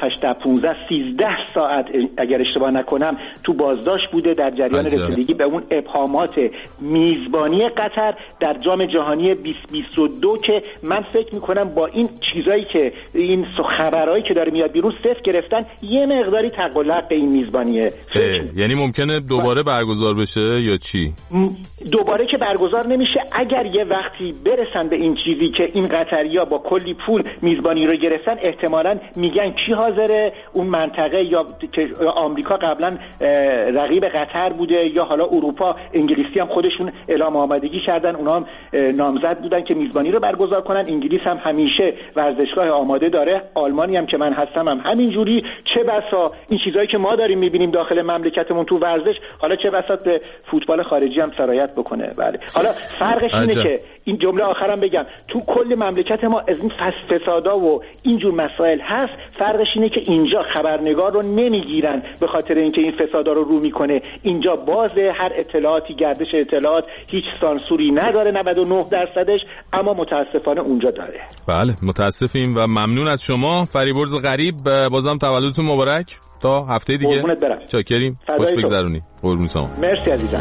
7-8-15 ساعت اگر اشتباه نکنم تو بازداشت بوده در جریان رسیدگی به اون ابهامات میزبانی قطر در جام جهانی 2022 که من فکر میکنم با این چیزایی که این خبرایی که داره میاد بیرون صفر گرفتن، یه مقداری تقلق به این میزبانیه. یعنی ممکنه دوباره برگزار بشه یا چی؟ دوباره که برگزار نمیشه. اگر یه وقتی برسن به این چیزی که این قطریا با کلی پول میزبانی رو گرفتن، احتمالاً میگن کی حاضره اون منطقه، یا که آمریکا قبلا رقیب قطر بوده یا حالا اروپا، انگلیسی هم خودشون اعلام آمادگی کردن، اونا هم نامزد بودن که میزبانی رو برگزار کنن. انگلیس هم همیشه ورزشگاه آماده داره، آلمانی هم که من هستم هم همینجوری. چه بسا این چیزایی که ما داریم میبینیم داخل مملکتمون تو ورزش، حالا چه بسا به فوتبال خارجی هم سرایت بکنه. بله حالا فرقش اینه که این جمله آخرام بگم، تو کل مملکت ما از این فسادا و اینجور مسائل هست. فرقش اینه که اینجا خبرنگار رو نمیگیرن به خاطر اینکه این فسادا رو میکنه. اینجا بازه، هر اطلاعاتی، گردش اطلاعات هیچ سانسوری نداره 99%، اما متاسفانه اونجا داره. بله متاسفیم و ممنون از شما فریبرز غریب. بازم تولدتون مبارک، تا هفته دیگه. قربونت برم. چاکریم، خوش بگذرونی. قربون شما. مرسی عزیزم.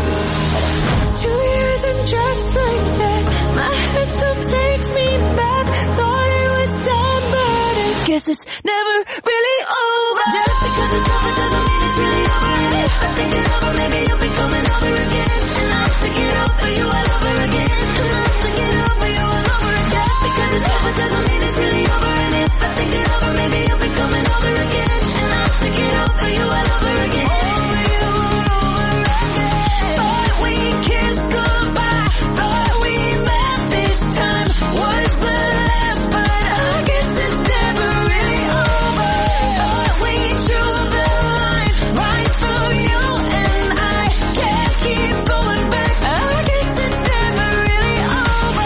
Just like that, my head still takes me back. Thought it was done, but it's guess it's never really over. Just because it's over doesn't mean it's really over. And if I think it over, maybe you'll be coming over again. And I'll think it over you all over again. And I'll think it over you all over again. Just because it's over doesn't mean it's really over. And if I think it over, maybe you'll be coming over again. And I'll think it over you all over again. Over you all over again. Thought we kissed goodbye. Thought we met this time. Was the last, but I guess it's never really over. Thought we drew the line right through you and I. Can't keep going back. I guess it's never really over.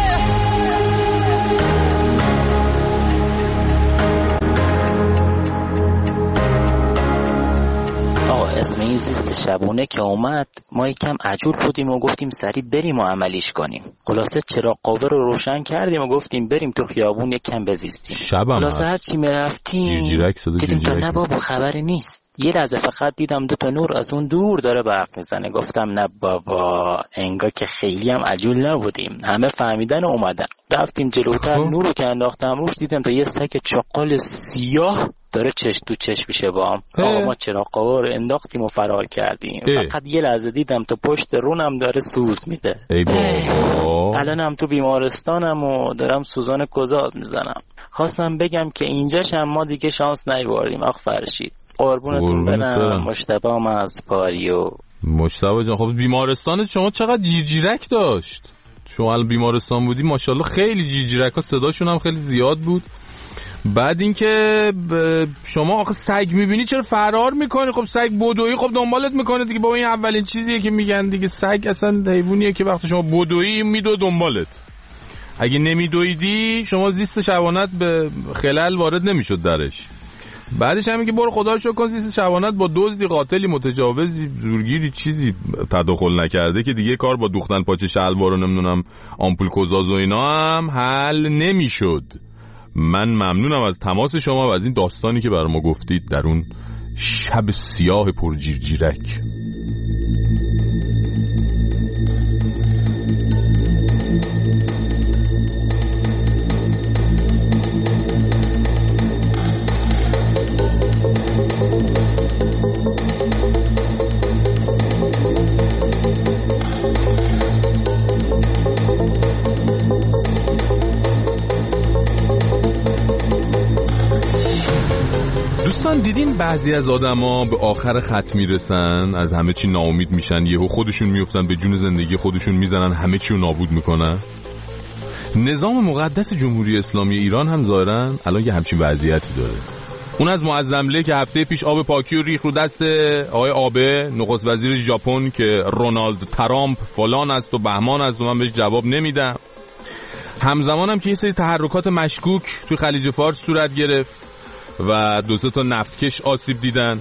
اسم این زیست شبونه که اومد ما یکم عجول بودیم و گفتیم سریع بریم و عملیش کنیم. خلاصه چراغ قوه رو روشن کردیم و گفتیم بریم تو خیابون یکم بزیستیم. خلاصه هر چی میرفتیم دیدیم تا نه بابا خبری نیست. یه لحظه فقط دیدم 2 تا نور از اون دور داره برق میزنه. گفتم نه بابا انگار که خیلی هم عجول نبودیم. همه فهمیدن و اومدن. رفتیم جلوتر نور رو که انداختم روش دیدم تا یه سگ چاقال سیاه داره چش تو چش میشه با هم. آقا ما چراغ قوه رو انداختیم و فرار کردیم. فقط یه لحظه دیدم تا پشت رونم داره سوز میده. ای بابا الانم تو بیمارستانم و دارم سوزان گزاز میزنم. خواستم بگم که اینجاش هم ما دیگه شانس نیاوردیم. آخ فرشید قربونتون برم. مجتبی از پاریو. مجتبی جان خب بیمارستانت شما چقدر جیرجیرک داشت؟ شما الان بیمارستان بودی ماشاءالله خیلی جیرجیرک‌ها صداشون هم خیلی زیاد بود. بعد اینکه شما آخه سگ میبینی چرا فرار میکنی؟ خب سگ بدویی خب دنبالت میکنه دیگه. بابا این اولین چیزیه که میگن دیگه. سگ اصلا حیوانیه که وقتی شما بدویی میدو دنبالت. اگه نمیدویدی شما زیست شبانت به خلل وارد نمیشد درش. بعدش هم که برو خدا رو شکر کن زیست شبانت با دزدی قاتلی متجاوزی زورگیری چیزی تداخل نکرده که دیگه کار با دوختن پاچه شلوار و نمیدونم آمپول کوزاز و اینا هم حل نمیشد. من ممنونم از تماس شما و از این داستانی که برای ما گفتید در اون شب سیاه پرجیرجیرک. دوستان دیدین بعضی از آدما به آخر خط میرسن، از همه چی ناامید میشن، یهو خودشون میافتن به جون زندگی خودشون، میزنن همه چی رو نابود میکنن. نظام مقدس جمهوری اسلامی ایران هم ظاهرا الان یه همچین وضعیتی داره. اون از معظمله که هفته پیش آب پاکی رو ریخ رو دست آقای آبه نخست وزیر ژاپن که رونالد ترامپ فلان است و بهمان است و من بهش جواب نمیدم. همزمان هم که یه سری تحرکات مشکوک توی خلیج فارس صورت گرفت و 2-3 تا نفتکش آسیب دیدن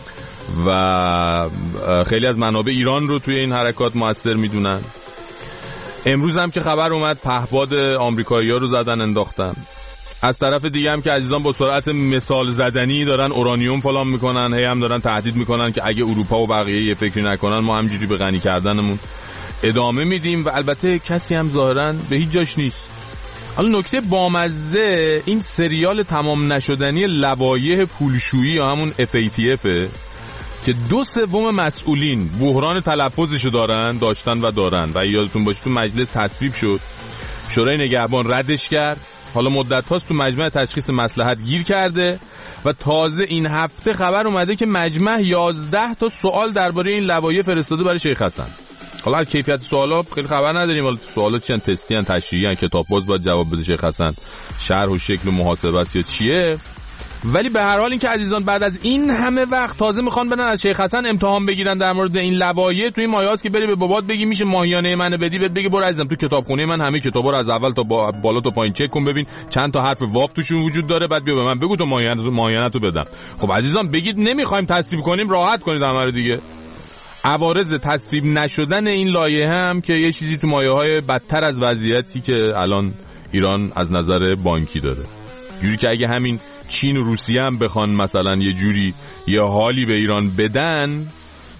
و خیلی از منابع ایران رو توی این حرکات مؤثر میدونن. امروز هم که خبر اومد پهپاد آمریکایی‌ها رو زدن انداختن. از طرف دیگه هم که عزیزان با سرعت مثال زدنی دارن اورانیوم فلان میکنن، هی هم دارن تهدید میکنن که اگه اروپا و بقیه یه فکری نکنن ما همجوری به غنی کردنمون ادامه میدیم و البته کسی هم ظاهرا به هیچ جاش نیست. حالا نکته بامزه این سریال تمام نشدنی لوایح پولشویی یا همون FATF که 2/3 مسئولین بحران تلفظشو داشتن و دارن و یادتون باشه تو مجلس تصویب شد، شورای نگهبان ردش کرد، حالا مدت هاست تو مجمع تشخیص مصلحت گیر کرده و تازه این هفته خبر اومده که مجمع 11 تا سوال درباره این لوایح فرستاده برای شیخ حسن. حالا از کیفیت سوالا خیلی خبر نداریم، حالا سوالا چند تستی ان تشریحی ان کتاب باز باید جواب بده شیخ حسن، شرح و شکل و محاسبه است یا چیه. ولی به هر حال این که عزیزان بعد از این همه وقت تازه میخوان برن از شیخ حسن امتحان بگیرن در مورد این لوایح، تو این مایه‌است که بری به بابات بگی میشه ماهیانه منو بدی، بهت بگه برو عزیزم تو کتابخونه من همه کتابا رو از اول تا بالا تا پایین چک کن ببین چند تا حرف واو توشون وجود داره، بعد بیا به من بگو تو ماهیانه تو بدم. خب عزیزان بگید نمیخوایم تصویب کنیم، راحت کنید همه رو دیگه. عوارض تصویب نشدن این لایحه هم که یه چیزی تو مایه‌های بدتر از وضعیتی که الان ایران از نظر بانکی داره، جوری که اگه همین چین و روسیه هم بخوان مثلا یه جوری یه حالی به ایران بدن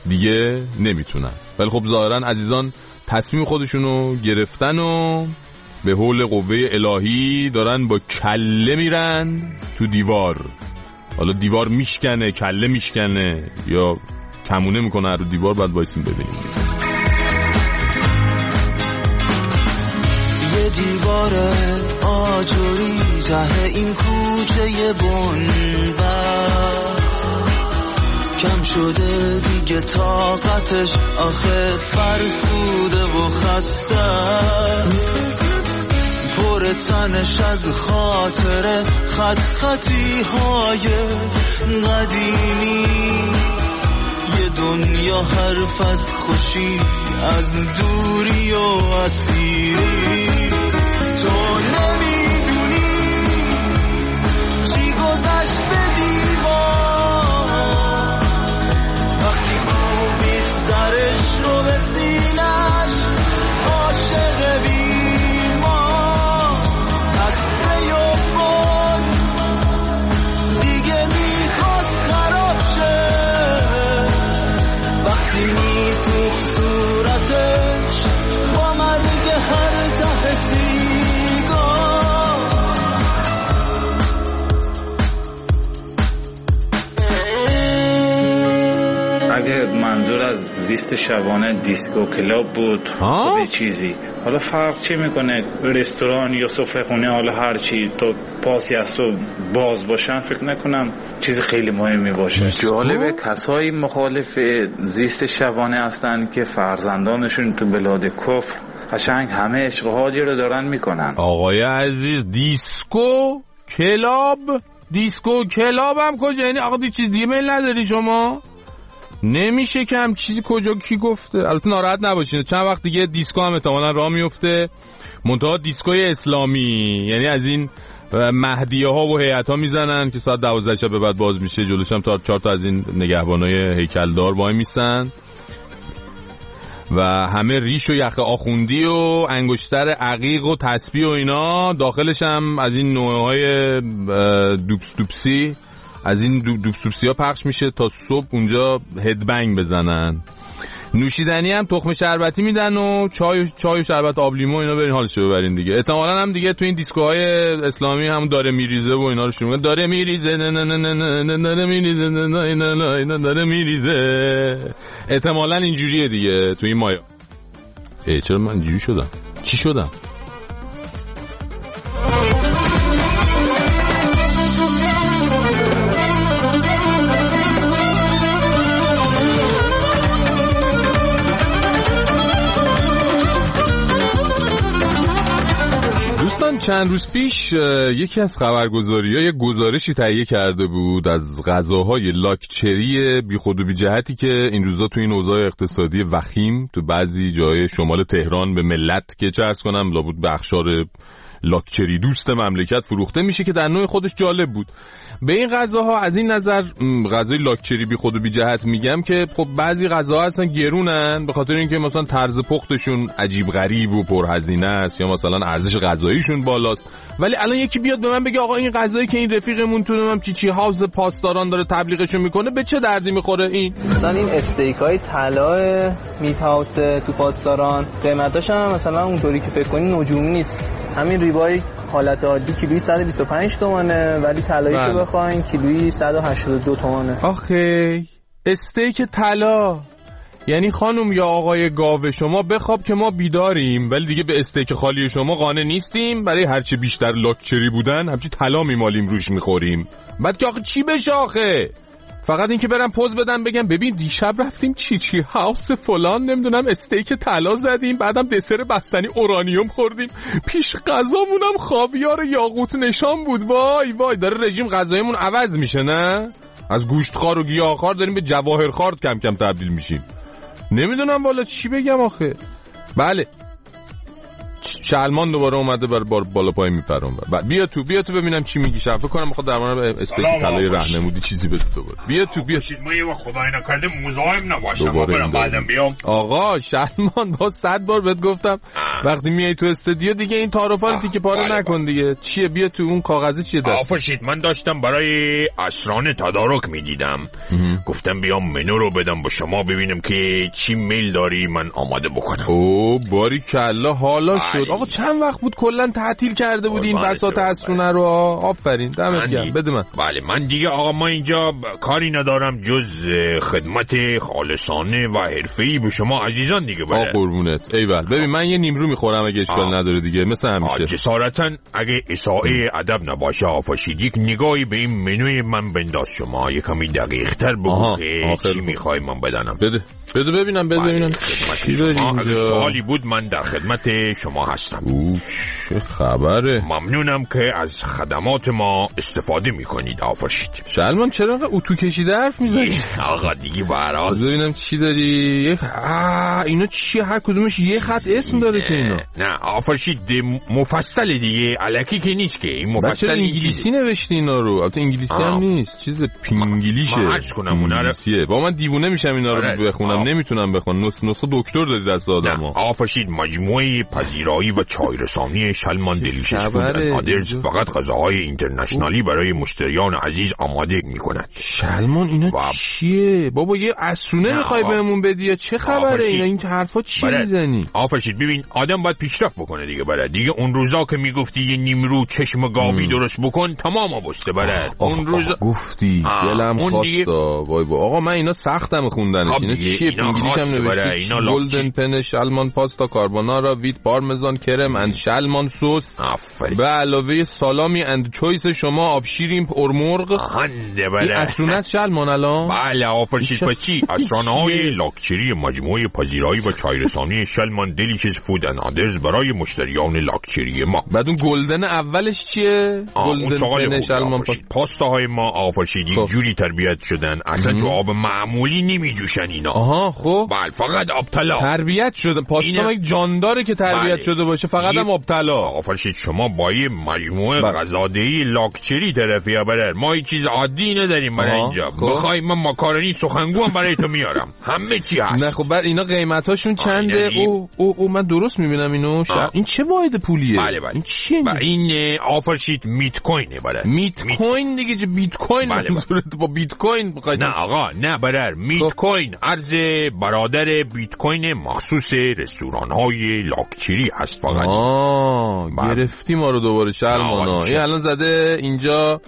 دیگه نمیتونن. ولی خب ظاهرا عزیزان تصمیم خودشونو گرفتن و به حول قوه الهی دارن با کله میرن تو دیوار. حالا دیوار میشکنه، کله میشکنه یا کمونه میکنه رو دیوار، بعد وایسیم ببینیم. یه دیوار آجوری ته این کوچه بنبست، کم شده دیگه طاقتش، آخه فرسوده و خسته، پر تنش از خاطره، خط خطی های قدیمی، یه دنیا حرف از خوشی، از دوری و اسیری. تو نمیدونی چی گذشت به دیوار، وقتی کوبید سرش رو به سینش، عاشق بیمار از بیابان دیگه میخواست خراب شه، وقتی میسوخت صورتش با مرگ هر ته سیگار. اگه منظور از زیست شبانه دیسکو کلاب بود به چیزی، حالا فرق چی میکنه؟ رستوران یا سفره خونه، حالا هر چی تو پاسی از تو باز باشن، فکر نکنم چیز خیلی مهمی باشه. جالبه کسایی مخالف زیست شبانه هستن که فرزندانشون تو بلاد کفر قشنگ همه عشق و حاجی رو دارن میکنن. آقای عزیز دیسکو کلاب، دیسکو کلاب هم کجا؟ یعنی آقا چیز دیگه میل نداری شما؟ نمیشه که هم چیزی کجا کی گفته؟ البته ناراحت نباشین، چند وقت دیگه دیسکو هم احتمالاً راه میفته، منتها دیسکوی اسلامی، یعنی از این مهدیه ها و هیئت ها میزنن که ساعت 12 شب به بعد باز میشه، جلوش هم 4 تا از این نگهبانای هیکلدار وای میسن و همه ریش و یخ آخوندی و انگشتر عقیق و تسبیح و اینا، داخلش هم از این نوعهای دوبس دوبسی، از این دوبس دوبسی ها پخش میشه تا صبح اونجا هدبنگ بزنن. نوشیدنی هم تخم شربتی میدن و چای و شربت آب لیمو اینا، برین حالشو ببرین دیگه. احتمالاً هم دیگه تو این دیسکوهای اسلامی هم داره میریزه و اینا رو شروع میکنن، داره میریزه نه نه نه نه نه داره میریزه نه نه نه نه داره میریزه. احتمالاً اینجوریه دیگه تو این مایا. چرا من اینجوری شدم؟ چی شدم؟ چند روز پیش یکی از خبرگزاری‌ها یک گزارشی تهیه کرده بود از غذاهای لاکچری بیخود و بی جهتی که این روزا تو این اوضاع اقتصادی وخیم تو بعضی جای شمال تهران به ملت که چه عرض کنم لابد به اقشار لاکچری دوست مملکت فروخته میشه که در نوع خودش جالب بود. به این غذاها از این نظر غذای لاکچری بی خود و بی جهت میگم که خب بعضی غذاها اصلا گرونن به خاطر اینکه مثلا طرز پختشون عجیب غریب و پرهزینه است یا مثلا ارزش غذاییشون بالاست، ولی الان یکی بیاد به من بگه آقا این غذایی که این رفیقمون تو چی هاوس پاسداران داره تبلیغشون میکنه به چه دردی میخوره؟ این مثلا این استیکای طلا میت هاوس تو پاسداران قیمتاش هم مثلا اونطوری که فکر کنی نجومی نیست. همین ریبای حالت عادی کیلویی 125 تومانه ولی طلاییشو بخواین کیلویی 182 تومانه. آخه استیک طلا، یعنی خانم یا آقای گاو شما بخواب که ما بیداریم ولی دیگه به استیک خالی شما قانع نیستیم، برای هرچی بیشتر لاکچری بودن همچی طلا میمالیم روش میخوریم. بعد که آخه چی بشه؟ آخه فقط این که برم پوز بدم بگم ببین دیشب رفتیم چی هاوس فلان نمیدونم استیک طلا زدیم، بعدم دسر بستنی اورانیوم خوردیم، پیش غذامونم خاویار یاقوت نشان بود. وای وای داره رژیم غذایمون عوض میشه، نه از گوشتخوار و گیاهخوار داریم به جواهرخوار کم کم تبدیل میشیم. نمیدونم والا چی بگم آخه. بله شلمان دوباره اومده بر بالا پای میپرم. بیا تو ببینم چی میگی. فکر کنم میخواد در مورد استیک طلای راهنمودی چیزی بده دوباره. بیا تو ما یه خدای نکرده مزاحم نباشم برام بعدم بیام. آقا شلمان با 100 بار بهت گفتم وقتی میای تو استودیو دیگه این تعارفاتی که پاره نکن دیگه. چیه؟ بیا تو اون کاغذی چیه دست؟ آفرشید من داشتم برای اسران تدارک میدیدم، گفتم بیام منو رو بدم با شما ببینم که چی میل داری من آماده بکنم. او باریکلا حالا شد شد. آقا چند وقت بود کلا تعطیل کرده بود این بساط عصرونه رو. آفرین دمت گرم. بده من. بله من دیگه آقا ما اینجا کاری ندارم جز خدمت خالصانه و حرفه‌ای به شما عزیزان دیگه. آقا قربونت. ایول ببین من یه نیمرو میخورم اگه اشکال نداره دیگه مثل همیشه. جسارتاً اگه اساءه ادب نباشه آفاشید یک نگاهی به این منوی من بنداز. شما یکمی دقیق‌تر بگو که چی میخوای من بدانم. بده ببینم چی داری اینجا. سوالی بود من در خدمت شما هستم. چه خبره؟ ممنونم که از خدمات ما استفاده میکنید آفاشید. شلمان چرا انقدر اتو کشیده حرف میزنی؟ آقا دیگه برات ببینم چی داری. اینا چیه؟ هر کدومش یه خط اسم داره که اینا. نه آفاشید مفصل دیگه الکی که نیست که این مفصل انگلیسی نوشتی اینا رو. البته انگلیسی هم نیست چیز پینگلیشه. من عرض کنم اونا رو با من دیوونه میشم اینا رو بخونم نمیتونم بخونم. نسخه دکتر دادی دست آدمو. آفاشید مجموعه پذیرایی و چایرسانی شلمان دلیشس فود اند آدرز فقط غذاهای اینترنشنالی برای مشتریان عزیز آماده میکند. شلمان اینا چیه بابا؟ یه عصرونه میخوای بهمون بدی یا چه خبره اینا؟ این حرفا چی میزنی؟ آفاشید ببین آدم باید پیشرفت بکنه دیگه. برای دیگه اون روزا که میگفتی یه نیمرو چشم گاوی درست بکن تمام بسته. برای اون روز گفتی دلم خواست. وای آقا من اینا سختم خوندنش. اینا چیه؟ انگلیش هم نوشته. گلدن پن شلمان پاستا کاربونارا ویت پارمزان کرم اند شلمان سس به علاوه سالامی اند چویس شما آف شیرینپ اور مرغ. این اسرونه است شلمان الان؟ بله آفرشید بچی اسرانه‌های لاکچری مجموعه پذیرایی و چایرسانی شلمان دلیشس فود اند آدرز برای مشتریان لاکچری ما. بعد اون گلدن اولش چیه؟ گلدن پن شلمان پاستاهای ما آفرشید جوری تربیت شدن اصلا تو آب معمولی نمیجوشن اینا. خب بله فقط آب طلا تربیت شده. پاستا یک جانداره که تربیت شده باشه فقط هم آب طلا. آفرشید شما با یه مجموعه غذادهی لاکچری طرفی برای ما هیچ چیز عادی نداریم برای اینجا. بخوای من ماکارونی سخنگو هم برای تو میارم. همه چی هست. نه خب بعد اینا قیمتاشون چنده؟ او من درست میبینم اینو. این چه واحد پولیه؟ بله این چیه؟ این آفرشید میت کوینه برای میت کوین دیگه. چه بیت کوین منظورت با بیت کوین بخوای؟ نه آقا نه برای میت کوین ارز برادر بیت کوین مخصوص رستوران‌های لاکچری هست فقط. گرفتی ما رو دوباره شلمانا. این الان زده اینجا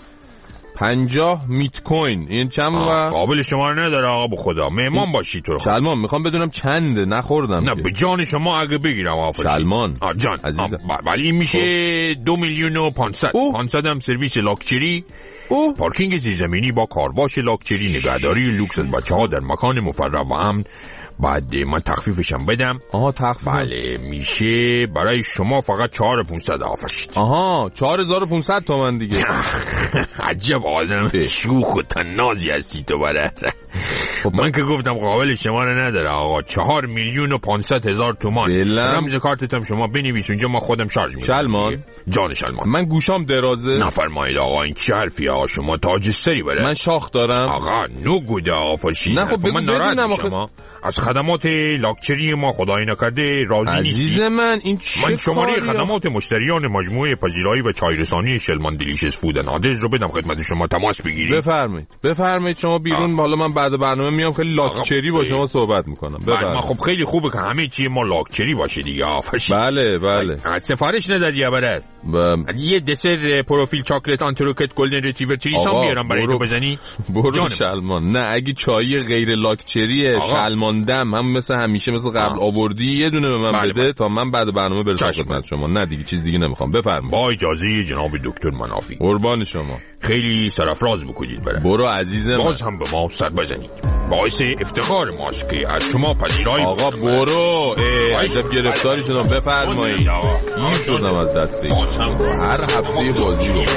50 میت کوین. این چند وقت قابل شما رو نداره آقا به خدا. مهمان باشی تو رو. سلمان میخوام بدونم چنده نخوردم. نه به جان شما اگه بگیرم آفرشید. سلمان جان ولی این میشه 2,500,000. 500 هم سرویس لاکچری، پارکینگ زیرزمینی با کارواش لاکچری، نگهداری لوکس از بچه‌ها در مکان مفرح و امن. بعد من تخفیفشم بدم. تخفیف. بله میشه برای شما فقط 4,500 آفرشید. 4,500 تومان دیگه. عجب آدم شوخ و طنازی هستی تو برات. من که گفتم قابل شما رو نداره آقا. 4,500,000 تومان. رمز کارتتم شما بنویس اونجا ما خودم شارژ میدم. شلمان جان شلمان من گوشام درازه. نفرمایید آقا این چه حرفی آقا؟ شما تاجستری برات. من شاخ دارم آقا نگوده آفرشید. نه خب من ناراحت میشم. از خدمات لاکچری ما خدای نکرده راضی نیستی؟ عزیز من این من شماره خدمات مشتریان مجموعه پذیرایی و چایرسانی شلمان دلیشس فود اند آدرز رو بدم خدمت شما تماس بگیرید. بفرمایید شما بیرون. حالا من بعد برنامه میام خیلی لاکچری با شما صحبت میکنم. من خب خیلی خوبه که همه چی ما لاکچری باشه دیگه آفرشید. بله سفارش ندادی برات؟ یه دسر پروفیل چاکلت آنتروکت گلدن ریتریور تریسام بیارم برای تو بزنی؟ برو شلمان. نه اگه چای غیر لاکچری شلمان دم هم مثل همیشه مثل قبل آوردی یه دونه به من بده تا من بعد برنامه برسم خدمت شما. نه دیگه چیز دیگه نمیخوام. بفرمایید. با اجازه جناب دکتر منافی. قربان شما. خیلی سرفراز بکنید برو عزیزم. باز هم به ما سر بزنید. باعث افتخار ماست که از شما پذیرایی. آقا برو. عجب گرفتاری شدم. بفرمایید. این شدم از دسته هر هفته بازی رو.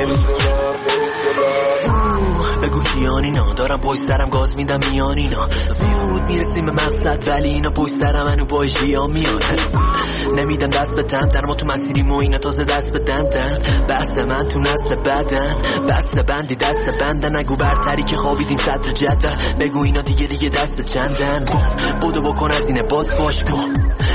بگو کیانینا دارم پشت سرم گاز میدم میانینا. زود میرسیم به مقصد ولی اینا پشت سرم منو با اجریا میان. نمیدم دست بدن در ما تو مسیریم و اینا تازه دست بدن. بست من تو نسل بدن بست بندی دست بندن. نگو برتری که خوابیدین صدر جدول. بگو اینا دیگه دست چندن. بودو بکن از اینه باز باش کن.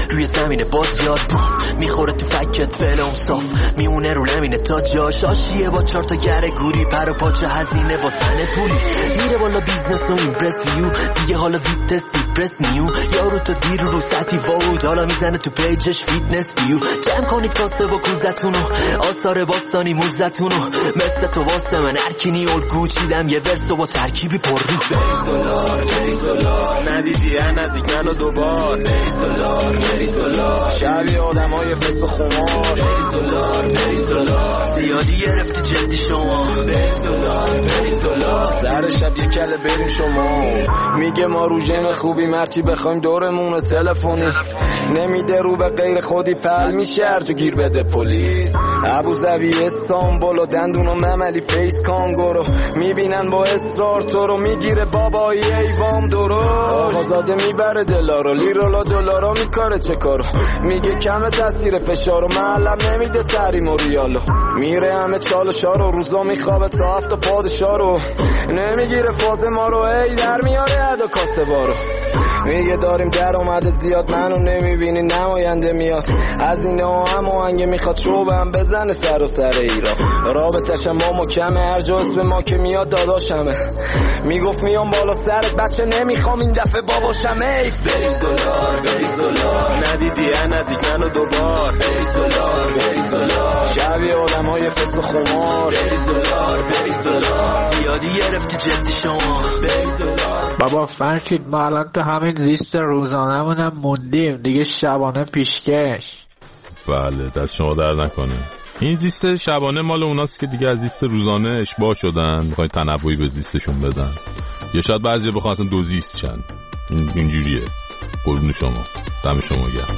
روی زمین باز یاد بود میخوره تو فکت فلم صاف میونه رو نمینه تا جاش آشیه با 4 تا گره گوری پر و پاچه هزینه با سنه پولی میره بالا بیزنس و ایمپرس ویو دیگه حالا ویتس دیپرس نیو یارو تو دیر رو سطحی وود حالا میزنه تو پیجش فیتنس ویو جمع کنید کاسه و کوزتونو آثار باستانی موزتونو مثل تو واسه من ارکینی الگو چیدم یه ورسو با ترکیبی پر رو بری سولار ندیدی نزدیک منو دوبار بری سولار شبیه آدم های فست و خمار بری سولار زیادی گرفتی جدی شما بری سولار سر شب یه کله بریم شما میگه ما رو جمع خوبی مرچی بخوایم دورمون و تلفنی نمیده رو به غیر خودی پل میشه هرجا گیر بده پلیس ابوظبی استانبول و دندون و مملی فیس کانگورو میبینن با اصرار تو رو میگیره بابایی ایوام درست آقازاده میبره دلارو لیرولا دلارا میکاره چه کارو میگه کم تاثیر فشارو معلم نمیده تحریم و ریالو میره همه چال و شارو روزا میخوابه تا هفت پادشاه رو نمیگیره فاز ما رو ای در میاره ادا کاسه بارو میگه داریم در اومده زیاد منو نمیبینی نماینده میاد از این هم آهنگه میخواد شوبم بزنه سر و سر ایران رابطشم با ما کمه هر جا اسم ما که میاد داداشمه میگفت میام بالا سرت بچه نمیخوام این دفعه باباشمه ای بری سولار ندیدی نزدیک منو دوبار بری سولار شبیه آدم های فس و خمار بری سولار زیادی گرفتی جدی شما بری سولار بابا فرشید ما الان تو همین زیست روزانمونم موندیم دیگه شبانه پیشکش. بله دست شما در نکنه. این زیست شبانه مال اوناست که دیگه از زیست روزانه اشباع شدن میخوای تنوعی به زیستشون بدن یا شاید بعضی بخوان اصلا 2 زیست چند اینجوریه. قربون شما دم شما گرم.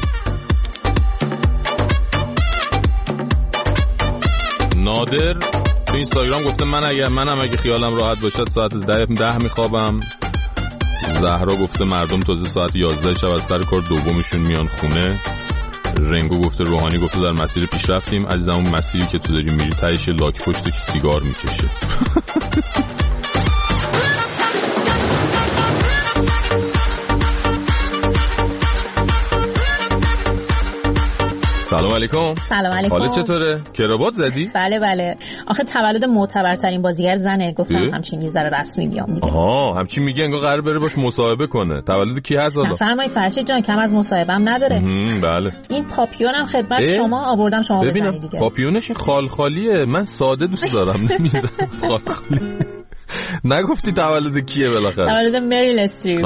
نادر تو اینستاگرام گفته منم اگه خیالم راحت باشد ساعت 10 میخوابم. زهرا گفته مردم تازه ساعت 11 شب از سر کار دومشون میان خونه. رنگو گفته روحانی گفته در مسیر پیش رفتیم عزیزم اون مسیری که تو داری میری تهش لاک پشته که سیگار میکشه. سلام علیکم. سلام علیکم. حالت چطوره؟ کراوات زدی؟ بله. آخه تولد معتبرترین بازیگر زنه گفتم همچین یه ذره رسمی بیام دیگه. آها همچین میگه انگار قرار بره باش مصاحبه کنه. تولد کی هست حالا؟ فرمایید فرشید جان کم از مصاحبه‌ام نداره. بله. این پاپیونم خدمت شما آوردم شما بزنید دیگه. پاپیونش این خالخالیه. من ساده دوست دارم نمیزنم خالخالی. نگفتی تولد کیه بالاخره؟ تولد مریل استریپ.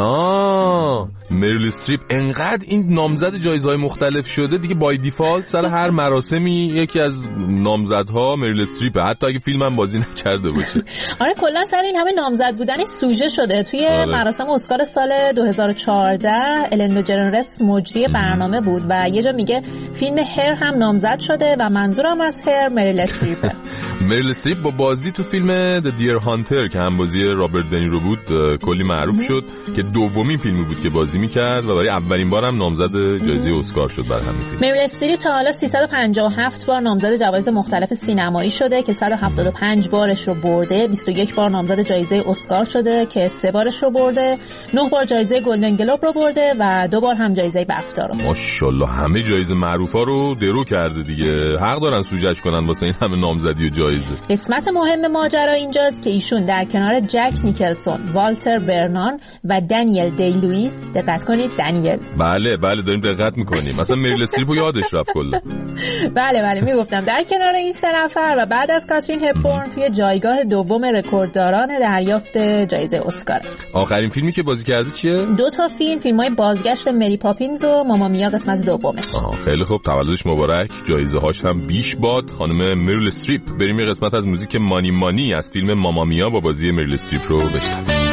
مریل استریپ. انقدر این نامزد جایزه‌های مختلف شده دیگه بای دیفالت سر هر مراسمی یکی از نامزدها مریل استریپ حتی اگه فیلمم بازی نکرده باشه. آره کلا سر این همه نامزد بودن سوژه شده. توی مراسم اسکار سال 2014 الن دژنرس مجری برنامه بود و یه جا میگه فیلم هر هم نامزد شده و منظورم از هر مریل استریپه. مریل استریپ با بازی تو فیلم The Deer Hunter که هم بازی رابرت دنیرو بود کلی معروف شد که دومین فیلمی بود که بازی میکرد و برای اولین بار هم نامزد جایزه اسکار شد برای همین فیلم. مریل استریپ تا حالا 357 بار نامزد جوایز مختلف سینمایی شده که 175 بارش رو برده، 21 بار نامزد جایزه اسکار شده که 3 بارش رو برده، 9 بار جایزه گلدن گلوب رو برده و 2 بار هم جایزه بفتا رو. ماشاءالله همه جایزه معروفا رو درو کرده دیگه. حق دارن سوژه‌اش کنن واسه این همه نامزدی و جایزه. قسمت مهم ماجرا اینجاست که ایشون در کنار جک نیکلسون، والتر برنان و دنیل دی لوئیس، دقت کنید دنیل. بله داریم دقت میکنیم. مثلا مریل استریپو یادش رفت کلا. بله میگفتم در کنار این 3 نفر و بعد از کاترین هپبورن توی جایگاه دوم رکوردداران دریافت جایزه اسکار. آخرین فیلمی که بازی کرده چیه؟ 2 تا فیلم‌های بازگشت مری پاپینز و ماما میا قسمت دومش. خیلی خوب تولدش مبارک. جایزه هاش هم بیش باد خانم مریل استریپ. بریم یه قسمت از موزیک مانی مانی از فیلم ماما میا با بازی مریل استریپ رو بشنویم.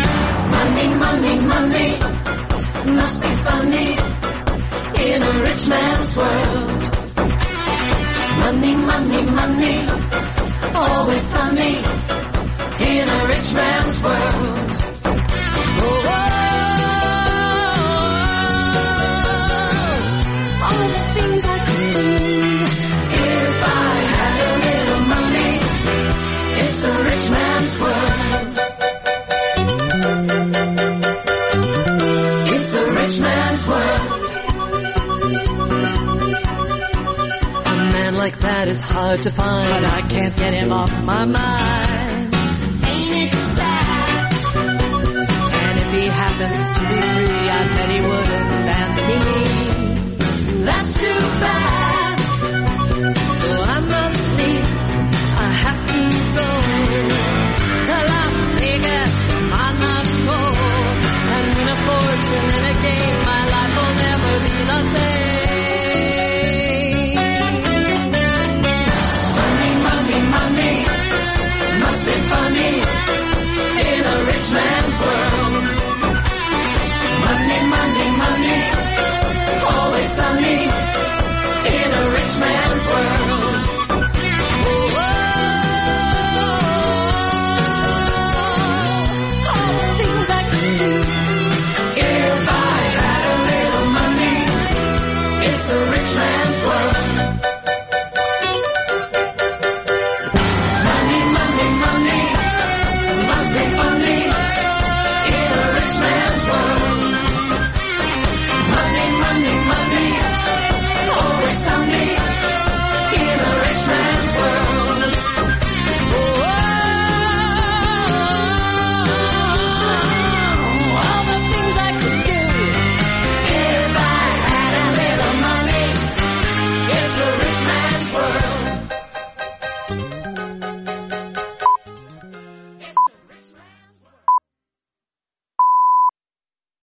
Money, must be funny in a rich man's world. Money, always funny in a rich man's world. Oh, all the things I could do if I had a little money. It's a rich man's world. It's a rich man's world. man like that is hard to find, but I can't get him off my mind. Ain't it sad? And if he happens to be free, I bet he wouldn't fancy me. That's too bad. So I must leave. I have to go to Las Vegas, Monaco, and win a fortune in a game